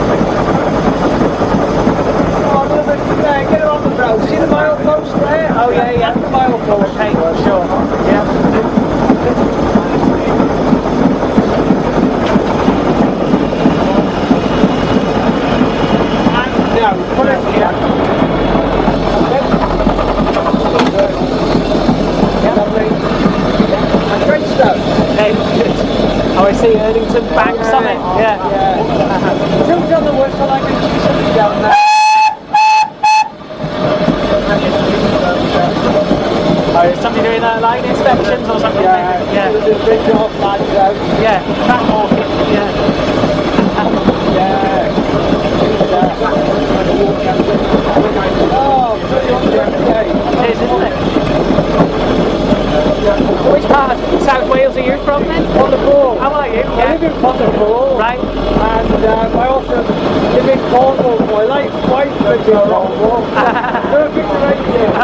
Oh, a little bit there, get it on the brow. See the milepost there? Oh yeah, yeah. The milepost. Okay, sure. Yeah. And now, put it here. Great stuff. Hey, oh, I see Erdington Banks on it. Yeah. yeah. Tilt on the whistle, I can see something down there. Oh, is somebody doing uh, line inspections or something? Yeah. Yeah. There's a big off lads out. Yeah. Track walking. Yeah. yeah. Oh, pretty on the It is, isn't it? Which part of South Wales are you from then? Pontypool. How are you? I Yeah. live in Pontypool. Right. And um, I also live in Cornwall. My life, wife lives in Cornwall. Perfect arrangement.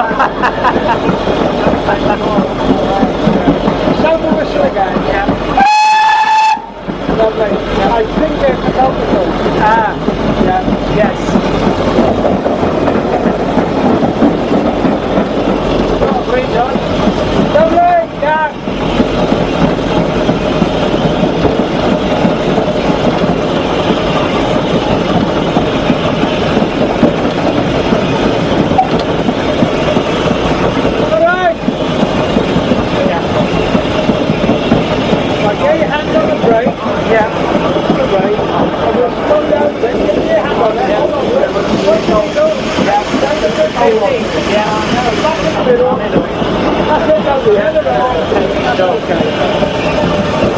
Sound the whistle again. Yeah. Lovely. Yeah. I think they're photographical. Ah. Yeah. Yes. Oh, great done. Lovely. Yeah. All right. Yeah. Right, get your hands on the brake. Yeah. On the brake. And we'll slow down a bit. Get your hand on it. Yeah. Hold on to it. Wait, hold on. Yeah. Down the bit. fifteen. Yeah. Back in the middle. That's it, down the end of it. That's okay.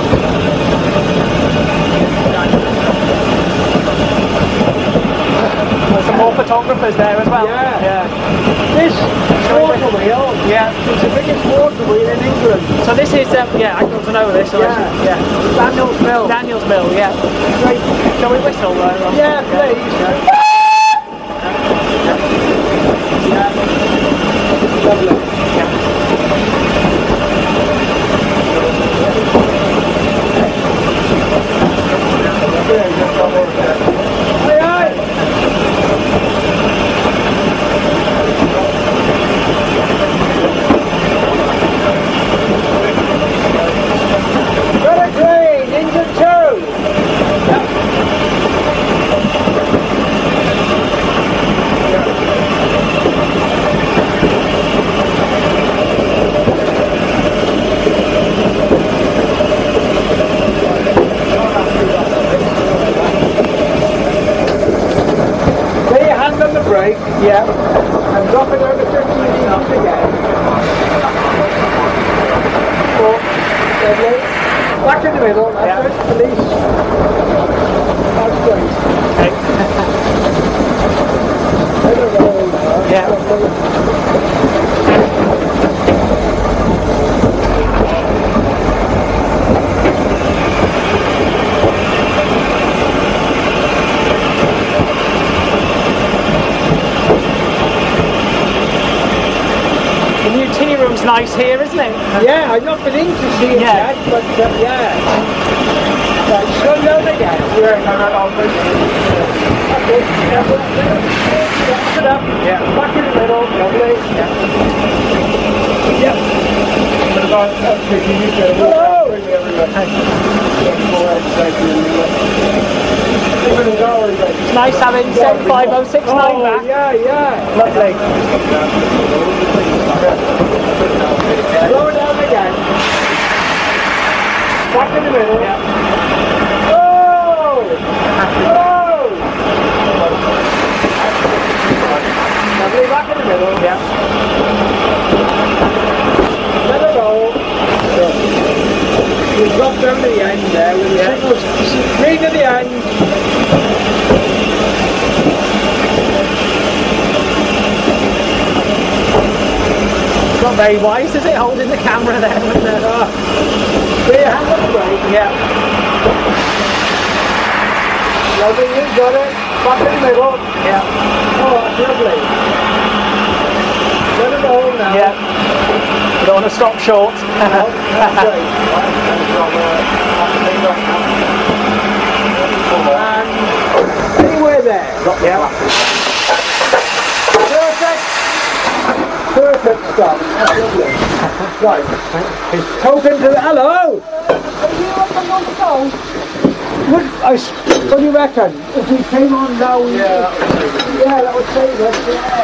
There's some more photographers there as well. Yeah. Yeah. This water wheel Yeah. is the biggest water wheel in England. So this is, um, yeah, I got to know this. So Yeah. this is- yeah. Daniel's Mill. Daniel's Mill, yeah. Great. Shall we whistle though? Rob? Yeah, please. Yeah. Lovely. Yeah. Yeah. And drop it over fifteen inches again. Four. Lovely. Back in the middle. That's Yeah. it. Release. That's great. Okay. Let it roll now. Yeah. The new tea room's nice here, isn't it? Yeah, I've not been in to see it Yeah. yet, but uh, yeah. Right, slow down again. Yeah, no, no, no. Okay, yeah, well, wrap it up. Yeah. Back in the middle, lovely. Yeah. Yeah. Hello! It's nice having seven five oh six nine Oh, back. yeah, yeah. Lovely. Slow it down again. Back in the middle. Yeah. Oh! Oh! Lovely, back in the middle. Yeah. Let it roll. You drop down to the end there with the Yeah. signals green to the end. It's not very wise, is it? Holding the camera there with the... Uh, put your hand on the brake. Yeah. Lovely, you got it. Back in the middle. Yeah. Oh, that's lovely. Let it roll now. Yeah. You don't want to stop short. No, that's great. And anywhere there. Yeah. Perfect. Perfect stuff. That's lovely. Right. Token to the... Hello! What, I, s- what do you reckon? If we came on now... Yeah, yeah that would save us.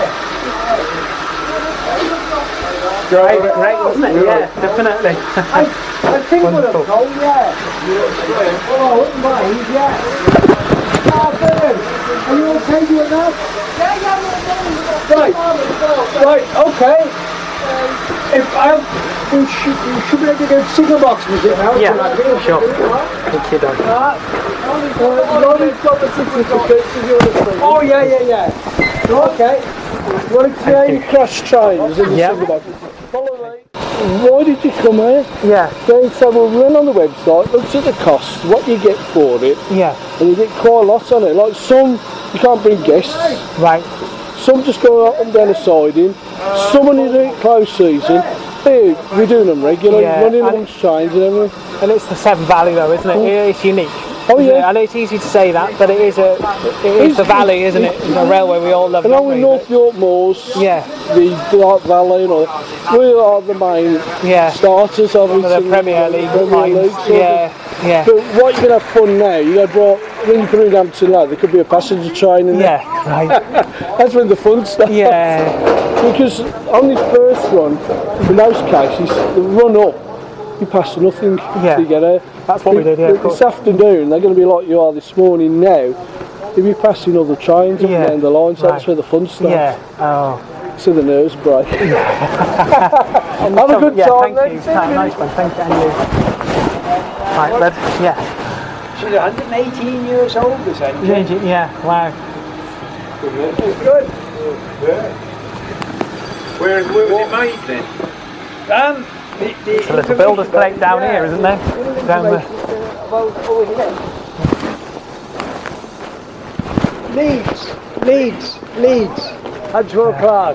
Yeah. Great, great, wasn't it? Yeah, definitely. I, I think we'll have Wonderful. gone, yeah. Oh, I wouldn't mind, yeah. Ah, brilliant. Are you okay doing that? Yeah, yeah, Right, right, okay. If I, we should, we should be able to get signal box music now. Yeah, tonight. sure. Thank you, Doug. Uh, Lonnie's got the certificates if you want to see. Oh, yeah, yeah, yeah. Okay. You want to see any crash trains in the Yeah. signal box? Follow me. Why did you come here? Yeah, They said, well, run on the website, looks at the cost, what you get for it, yeah, and you get quite a lot on it. Like some, you can't bring guests, right. some just go up and down the siding, some when you do it close season, they, we're doing them regularly, Yeah, running and- on trains and everything. And it's the Severn Valley though, isn't it? It's unique. Oh, isn't yeah. it? I know it's easy to say that, but it is a, it is the valley, isn't it? The railway we all love. Along don't with we? North York Moors, Yeah, the Dark Valley and all, we are the main yeah. starters of One of the Premier League lines. sort of. Yeah, yeah, But what you're going to have fun now, you're going to draw, when you put in Hampton Lad, there could be a passenger train in there. yeah. Right. That's when the fun starts. Yeah, Because on this first run, in most cases, the run up, you pass nothing Yeah. to get out. that's what we did. Yeah, of course. This afternoon, they're going to be like you are this morning now. You'll be passing other trains up Yeah. and down the line, so that's Right. where the fun starts. Yeah. Oh. So the nerves break. Have a good yeah, time thank then. you. Nice one. Thank you. And you. Right, lad. Yeah. She's one hundred eighteen years old, this engine. Change it. Yeah. Wow. Good. Where, where was it made then? Um, the, the There's a little builder's plate down here, isn't there? Down the. Leeds, Leeds, Leeds, Hadswell Clark.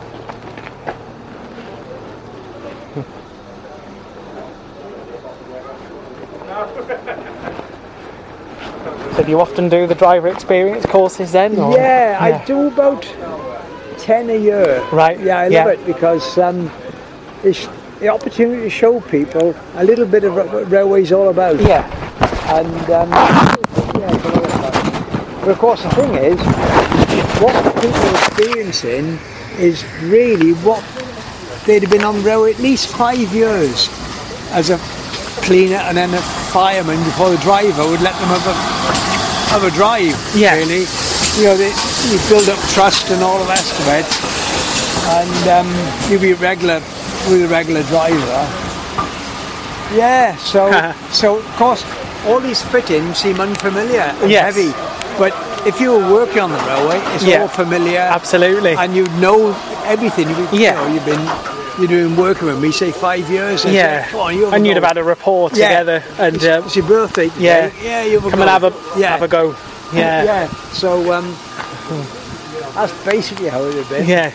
So do you often do the driver experience courses then? Or? Yeah, I do about ten a year. Right, Yeah, I yeah. love it because um, it's the opportunity to show people a little bit of what railway's all about. Yeah. And um, yeah, it's a lot of fun. But of course, the thing is, what people are experiencing is really what they'd have been on the railway at least five years as a cleaner and then a fireman before the driver would let them have a have a drive. Yeah. Really, you know, they, you build up trust and all the rest of it, and um, you be a regular with a regular driver. Yeah, so so of course all these fittings seem unfamiliar and Yes. heavy, but if you were working on the railway, it's Yeah. all familiar. Absolutely. And you know everything. You, Yeah. you know, you've been you're doing working with me, say five years. And Yeah. say, "Come on, you have And a you'd go." have had a rapport Yeah. together, and It's, uh, it's your birthday today. yeah, yeah, you have a come go. and have a yeah. have a go. Yeah, yeah. So um, that's basically how it would have been. yeah.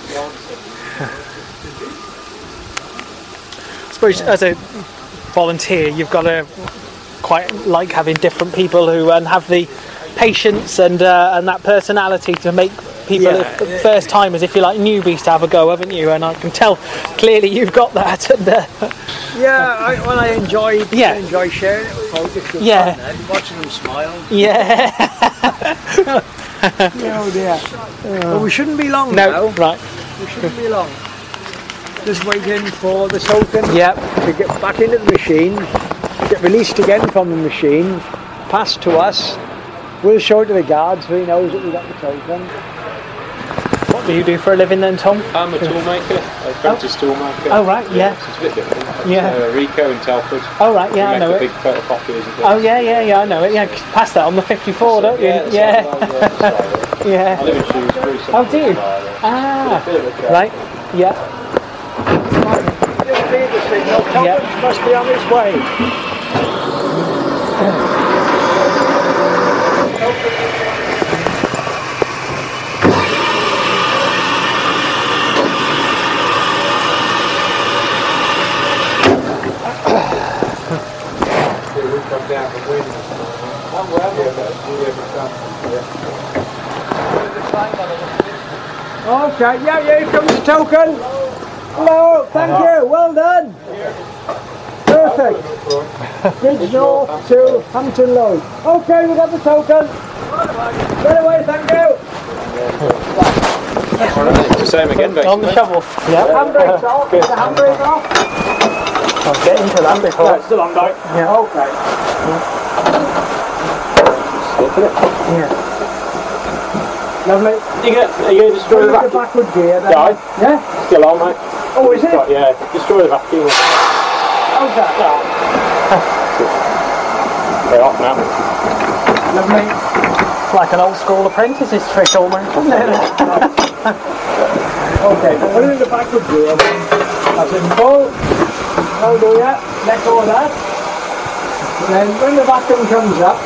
I suppose as a volunteer, you've got to quite like having different people who and have the patience and uh, and that personality to make people Yeah. if- first timers, if you like, newbies to have a go, haven't you? And I can tell clearly you've got that. And, uh, Yeah, I, well, I enjoy. Yeah. I enjoy sharing it with folks. It's good Yeah. fun, then, watching them smile. yeah. Oh dear. Well, we shouldn't be long No. now. Right. We shouldn't be long. Just waiting for the token Yep. to get back into the machine, get released again from the machine, passed to us. We'll show it to the guard so he knows that we got the token. What do you do for a living then, Tom? I'm a toolmaker, a apprentice toolmaker. Oh, right, yeah. So it's a bit different. Yeah. Uh, Rico in Telford. Oh, right, yeah, we I make know the it. big photocopiers and things. Oh, yeah, yeah, yeah, I know it. Yeah, pass that on the fifty-four, don't you? Yeah, that's Yeah. right, yeah, that's right. Yeah. I live in Shrewsbury. so Oh, do you? it's like, uh, Ah, bit of a trek. right. Yeah. You'll see the signal. Token Yeah. must be on its way. We come down from Wind. Okay, yeah, yeah, here comes the token. Hello, thank you, well done. Perfect. Bridge North to Hampton Road. Okay, we got the token. Right away, thank you. It's the same again, On the basically. shovel. Yeah. Handbrake off, is the handbrake off? I'll get into that before. Still on, Dyke. Yeah. Okay. Yeah. Lovely. You get, are you going to destroy the Put the vacuum? backward gear then. Dyke? Yeah? Still on, mate. Oh, is it? Right, yeah, destroy the vacuum. How's that? They're off now. Lovely. It's like an old school apprentice's trick almost, isn't it? Okay, put it in the backward gear then. That's in full. Now do ya. Let go of that. And then when the vacuum comes up,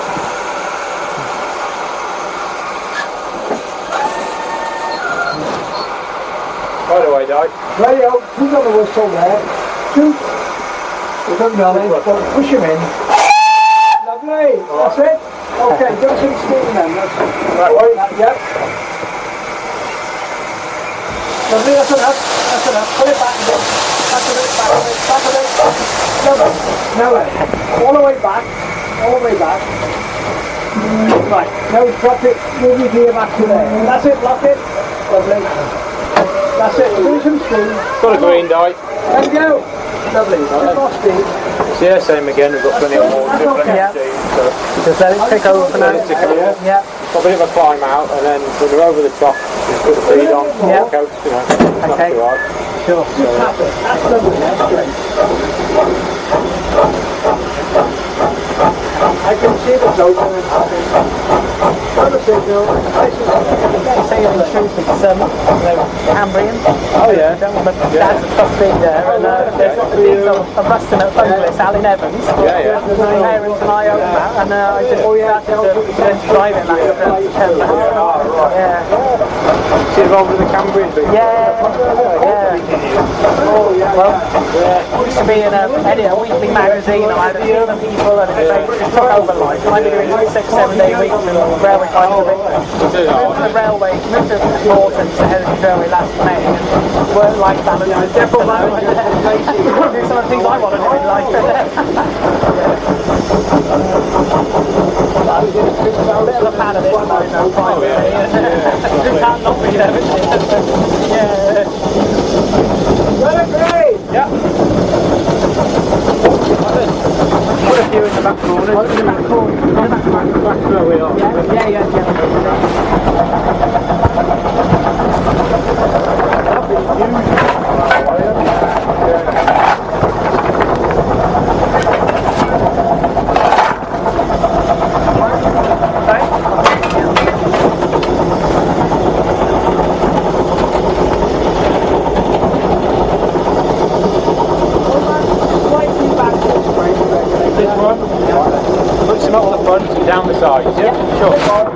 Right away, Dyke. radio, who's got the whistle there? Shoot. Come down in, push him in. Lovely, that's it. Okay, go sixteen then. That's Right way. that, yep. Lovely, that's enough. That's enough. Put it back a bit. Back a bit, back a bit, back a bit. Lovely. Now then, all the way back. All the way back. Right, now drop it, move your gear back to there. That's it, lock it. Lovely. That's it, do some speed. Got a green, Dyke. Thank you. Lovely. Bit more speed. Yeah, same again. We've got plenty of more. That's Plenty okay. of steam, so Just let it tick over for now. let it tick over. Yeah. got a bit of a climb out, and then when we're over the top, just put the feed on. Yeah. Walk out, you know. It's not Okay. too hard. Sure. That's lovely. That's great. I can see the token and happy. On the signal. Yeah, say you're in truth, it's um, you know, Cambrian. Oh yeah. Don't want to dad's a trustee there, and uh, there's the deeds of a rusting at Bunglis, Alan Evans. Yeah, yeah. My parents and I own that, and uh, I just started to learn to drive it last September. Yeah. She's involved with the Cambrian thing. Yeah, yeah. Well, I used to be in a, edit a weekly magazine, and I had a team of people, and it, it took over life. And I've been doing six, seven day weeks in railway kind of thing. Moved to the railway, moved to Norton, to Heritage Railway last May, and work-life balance is different. Do some of the things I want to do in life. I'm a bit of a fan of it, I know, privately. You can't not be there, yeah. Yeah. Put a few in the back corner. In the back corner. In the back corner. Back where we are. Yeah, yeah, yeah. yeah. one. Put some up the front and down the sides, yeah? yeah. Sure.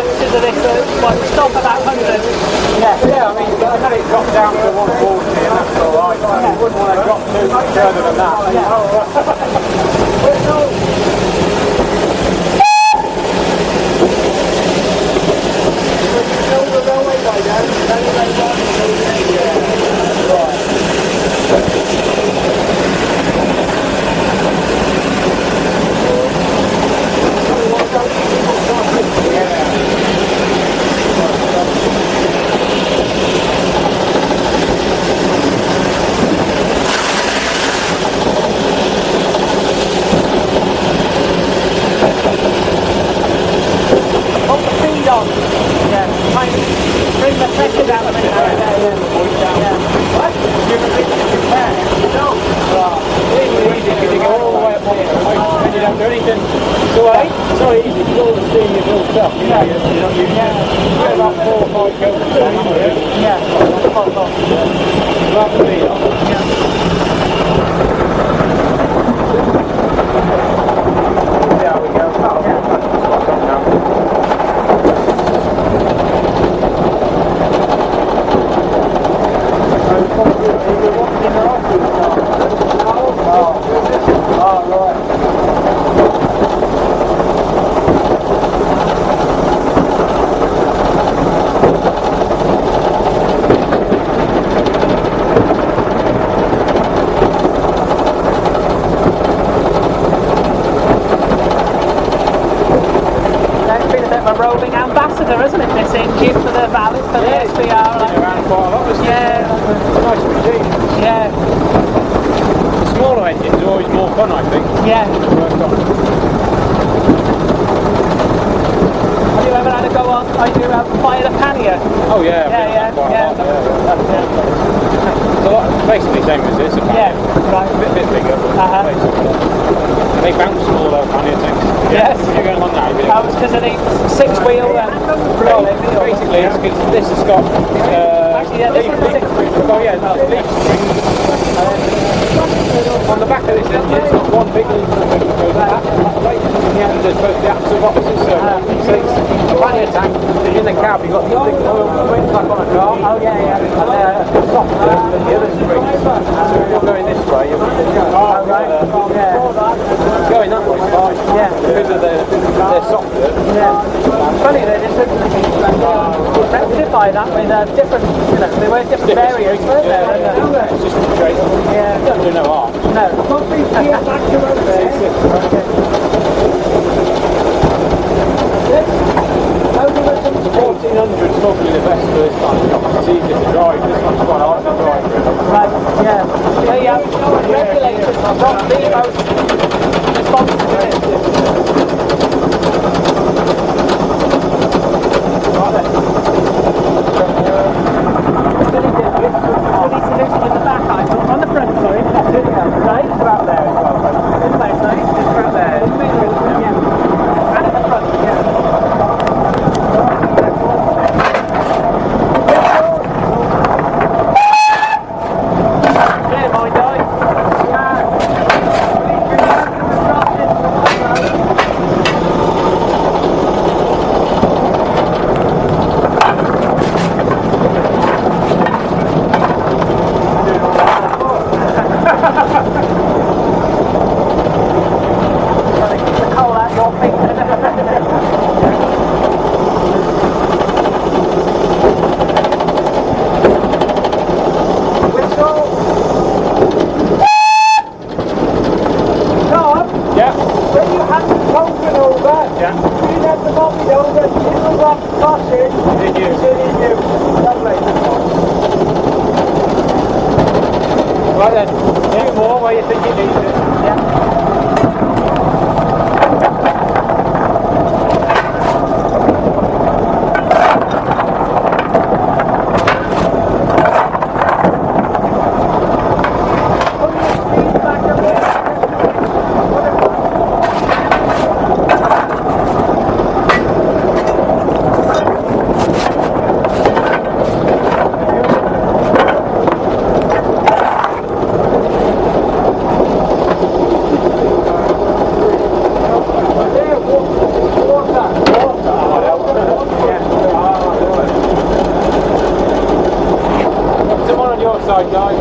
Stop about one hundred. Yeah, yeah, I mean, I had it dropped down to one forty and that's wouldn't want to drop too much further than that.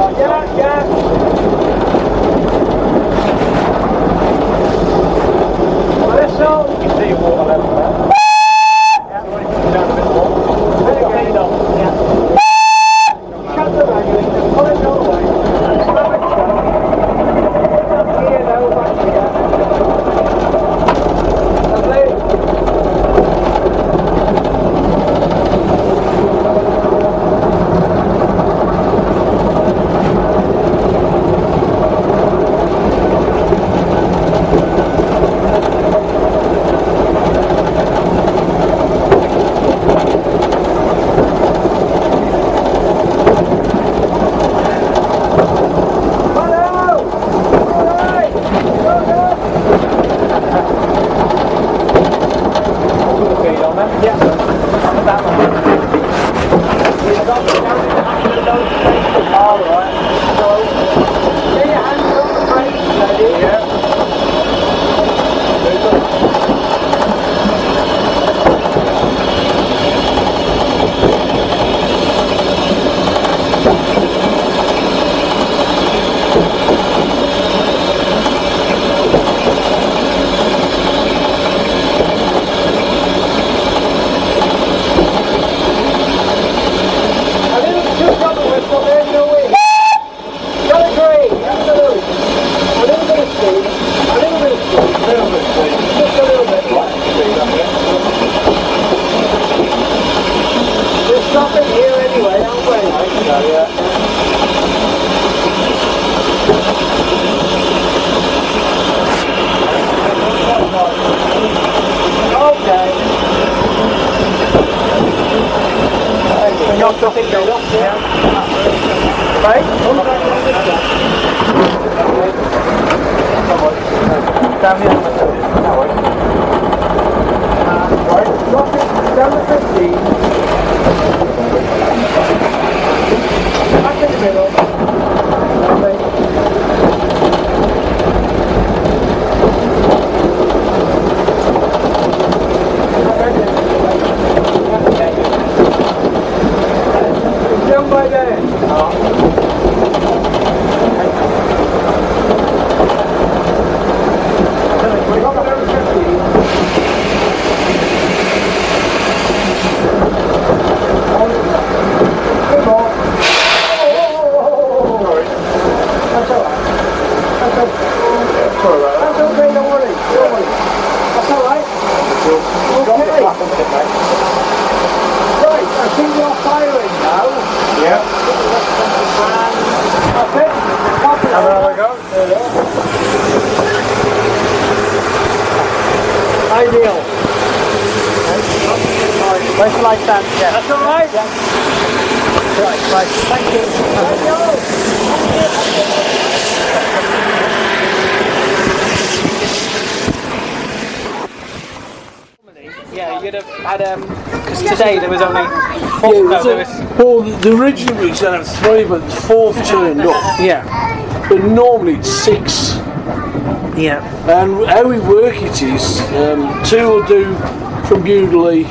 Yeah, yeah. Well, that's all. You can see your water level there. Yeah. You want to come down a bit more? There you go. Yeah. Shut the radio. Pull it all away. Here, now, back here. Lovely. Today there was only four. Yeah, no, there a, was... well, the original weeks I had three, but the fourth turned up. Yeah. But normally it's six. Yeah. And how we work it is, um, two will do from Bewdley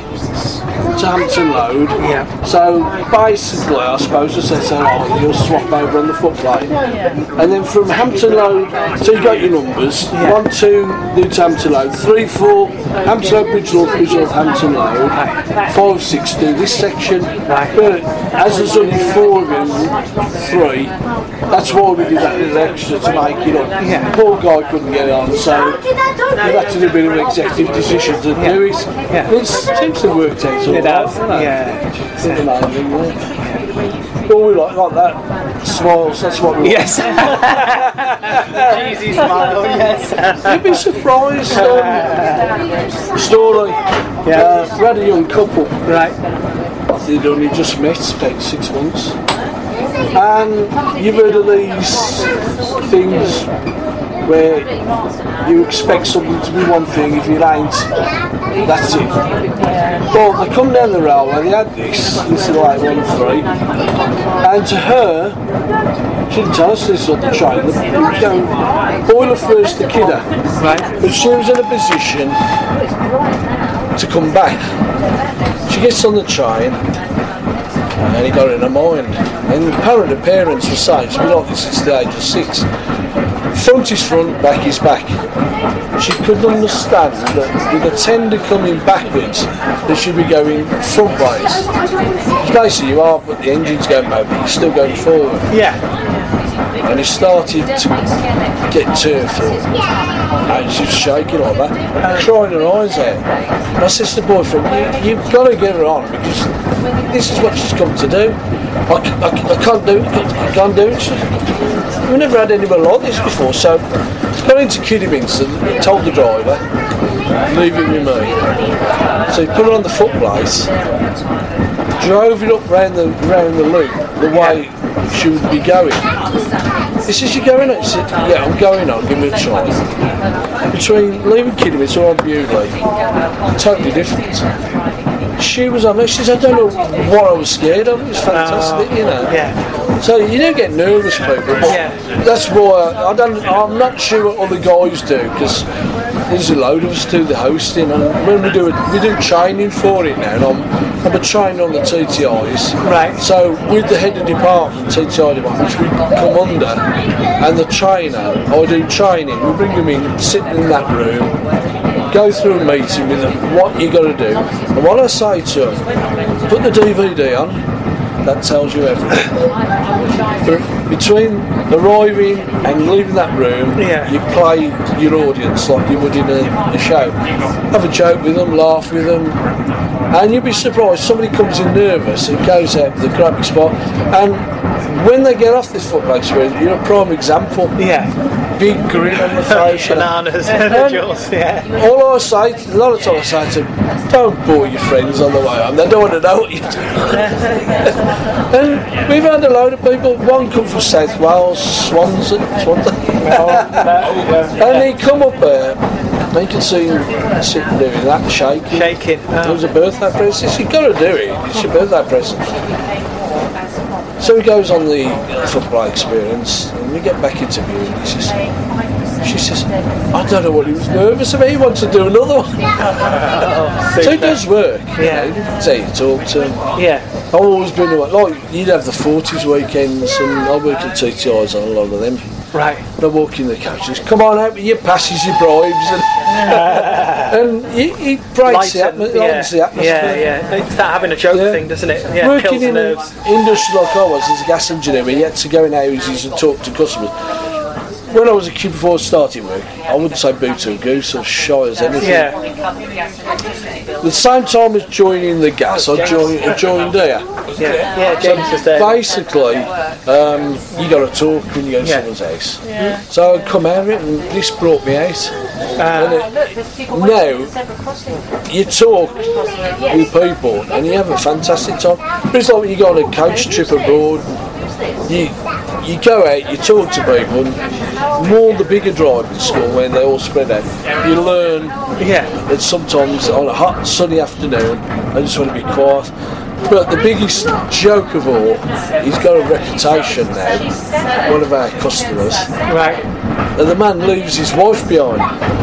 to Hampton Load. Yeah. So basically, I suppose, just say, oh, you'll swap over on the footplate. Yeah. And then from Hampton Load, so you got your numbers. Yeah. One, two, do to Hampton Load. Three, four, Hampton Load, Bridgenorth, Bridgenorth, Hampton Load. Five, six, do this section. Right. But as there's only four of them, three, that's why we did that little extra to make it up. Yeah. Poor guy couldn't get on, so we've had to do a bit of an executive decision to yeah. do it. Yeah. It seems to have worked out all it right. Does, yeah. It's amazing, yeah. All we like, like that. Smiles, that's what we yes. Cheesy smile, yes. You'd be surprised. Um, story. Yeah. Uh, we had a young couple. Right. I think they'd only just met, about six months. And you've heard of these things where you expect something to be one thing, if it ain't, that's it. Well, they come down the railway, they had this, this is like one three, and to her, she didn't tell us this on the train, it was going boiler first the kidder, right. But she was in a position to come back. She gets on the train, and he got in her mind. And apparently the parents were saying, she's been like this since the age of six. Front is front, back is back. She couldn't understand that with a tender coming backwards, that she'd be going front ways. Because basically you are, but the engine's going back, but you're still going forward. Yeah. And he started to get tearful, and she was shaking like that, crying her eyes out. And I said to the boyfriend, you, you've got to get her on, because this is what she's come to do. I, I, I can't do it, I can't do it. She, we've never had anyone like this before, so I got into Kidderminster, told the driver, leave it with me. So he put her on the footplate, drove it up round the, round the loop, the way she would be going. He says, you going on? He said, yeah, I'm going on, give me a try. Between leaving Kidderminster or Bewley, totally different. She was on there, she said, I don't know what I was scared of, it was fantastic, uh, you know. Yeah. So you do get nervous, people, but yeah. That's why I don't, I'm not sure what other guys do, because there's a load of us do the hosting, and when we do it, we do training for it now, and I'm, I'm a trainer on the T T Is. Right. So with the head of department, T T I department, which we come under, and the trainer, I do training, we bring them in, sit in that room, go through a meeting with them, what you got to do, and what I say to them, put the D V D on, that tells you everything. But between arriving and leaving that room, yeah. you play your audience like you would in a, a show. Have a joke with them, laugh with them, and you'll be surprised, somebody comes in nervous and goes out with a crappy spot, and when they get off this football experience, you're a prime example. Yeah. Big grin on the face. Bananas. Yeah. All I say, a lot of times I say to them, don't bore your friends on the way home, they don't want to know what you're doing. And we've had a load of people, one come from South Wales, Swansea, Swansea. And he come up there, and you can see him sitting doing that, shaking. Shaking. Oh. It was a birthday present. You've got to do it, it's your birthday present. So he goes on the football experience, and we get back into view, and he says, she says, I don't know what he was nervous about, he wants to do another one. Oh, so it does work. Yeah. You know, say you talk to him. Yeah. I've always been like, you'd have the forties weekends, and I work at T T Is on a lot of them. Right. And I walk in the couches, come on out with your passes, your bribes, and, and he, he breaks the, atmo- yeah. the atmosphere. Yeah, yeah. It's that having a joke yeah. thing, doesn't it? Yeah, working kills the in nerves. an industry like I was as a gas engineer, we had to go in houses and talk to customers. When I was a kid before I started work, I wouldn't say boot or goose or shy as anything. Yeah. At the same time as joining the gas, I joined, I joined there. Yeah, yeah, James was there. Basically, um, you got to talk when you go to yeah. someone's house. Yeah. So I'd come out of it, and this brought me out. Uh, it, now, you talk with people, and you have a fantastic time. But it's like when you go on a coach trip abroad, you you go out, you talk to people, and more the bigger driving school when they all spread out, you learn yeah. that sometimes on a hot sunny afternoon, I just want to be quiet. But the biggest joke of all, he's got a reputation now, one of our customers, right. and the man leaves his wife behind.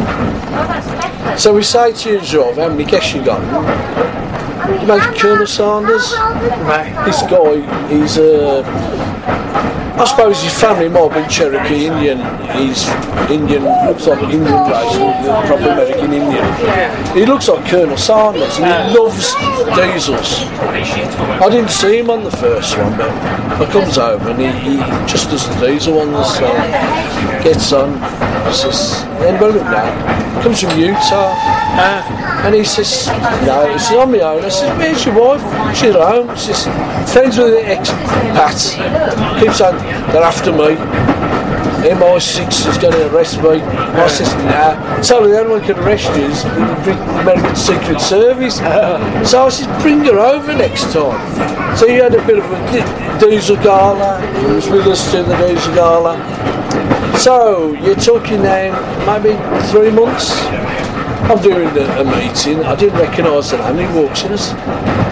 So we say to you, driver, how many guests you got? You make Colonel Sanders. Right. This guy, he's a... Uh, I suppose his family might have been Cherokee Indian. He's Indian, looks like Indian race, proper American Indian. He looks like Colonel Sanders, and he loves diesels. I didn't see him on the first one, but I comes over and he, he just does the diesel ones, so gets on. He says, anybody look now? Comes from Utah. Uh, and he says, no, he says, I'm my own. I says, where's your wife? She's at home. He says, friends with the ex-pats. Keeps saying, they're after me. M I six is going to arrest me. I says, nah. So the only one can arrest you is the American Secret Service. So I said, bring her over next time. So you had a bit of a diesel gala. He was with us to the diesel gala. So you're talking now maybe three months. I'm doing a, a meeting, I didn't recognise the name, he walks in us.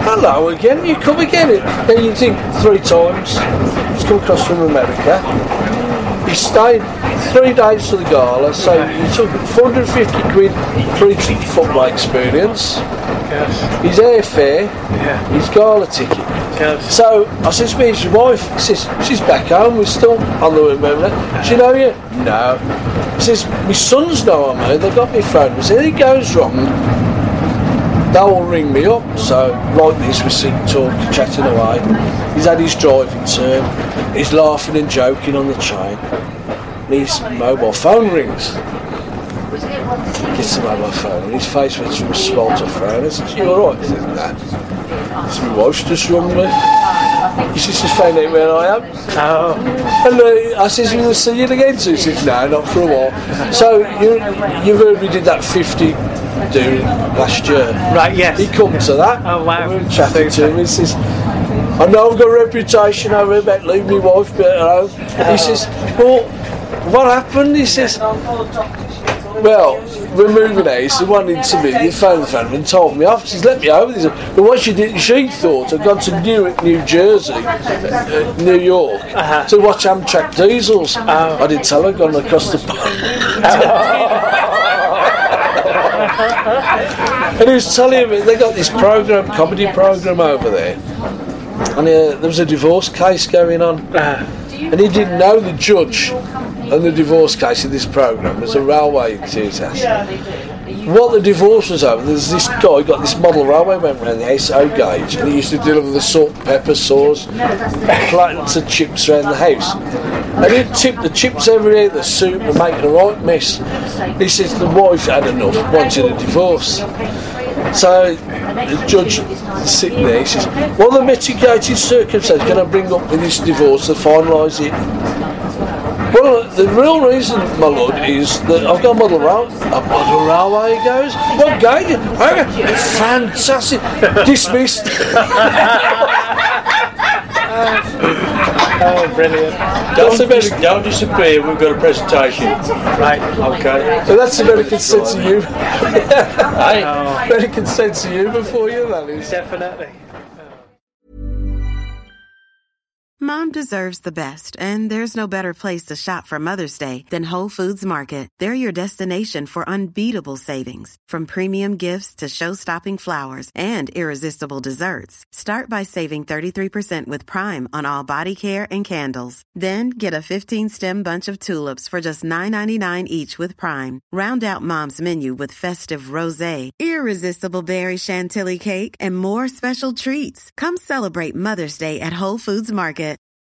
hello again, you come again. Then you think three times. He's come across from America. He stayed three days to the gala, so he took four hundred fifty quid for each football experience. Yes. His airfare, yeah. His gala ticket. Yes. So I says, where's your wife? He says, she's back home, we're still on the way, remember? Does she know you? No. He says, my sons know me, they've got me phone. I said, if it goes wrong, they'll ring me up. So like this, we're sitting talking, chatting away. He's had his driving turn, he's laughing and joking on the train. And his mobile phone rings. Gets the mobile phone and his face went from a smile to a frown. I said, you alright? He says, nah. He said, my wife's just rung me. He says, just found out where I am. Oh. And uh, I says, will I see you again? So he says, no, not for a while. So you, you've heard we did that fifty do last year. Right, yes. He come to that. Oh, wow. We were chatting to him. He says, I know I've got a reputation over about leaving my wife at home. He says, well, what happened? He says, well, we're moving out. He said, one into me, he phoned the phone and told me off. He says, let me over. He said, but what she did, she thought I'd gone to Newark, New Jersey, uh, New York, uh-huh. to watch Amtrak diesels. Oh. I didn't tell her I'd gone across the And he was telling me, they got this program, comedy program over there. And uh, there was a divorce case going on. Uh-huh. And he didn't know the judge and the divorce case in this programme was a railway enthusiast. What the divorce was over, there's this guy got this model railway, went around the S O gauge, and he used to deliver the salt, pepper, sauce, platters of chips around the house. And he'd tip the chips everywhere, the soup, and make it a right mess. He says the wife had enough, wanted a divorce. So the judge is sitting there, he says, what are the mitigating circumstances can I bring up with this divorce to finalise it? Well, the real reason, my lord, is that I've got a model railway. A model railway, he goes. What gauge? Oh, fantastic. Dismissed. Oh, brilliant. Don't, dis- don't disappear, we've got a presentation. Right, okay. So that's American sense of humour. Hey, American sense of humour for you, that is. Definitely. Mom deserves the best, and there's no better place to shop for Mother's Day than Whole Foods Market. They're your destination for unbeatable savings, from premium gifts to show-stopping flowers and irresistible desserts. Start by saving thirty-three percent with Prime on all body care and candles. Then get a fifteen-stem bunch of tulips for just nine ninety-nine each with Prime. Round out Mom's menu with festive rosé, irresistible berry chantilly cake, and more special treats. Come celebrate Mother's Day at Whole Foods Market.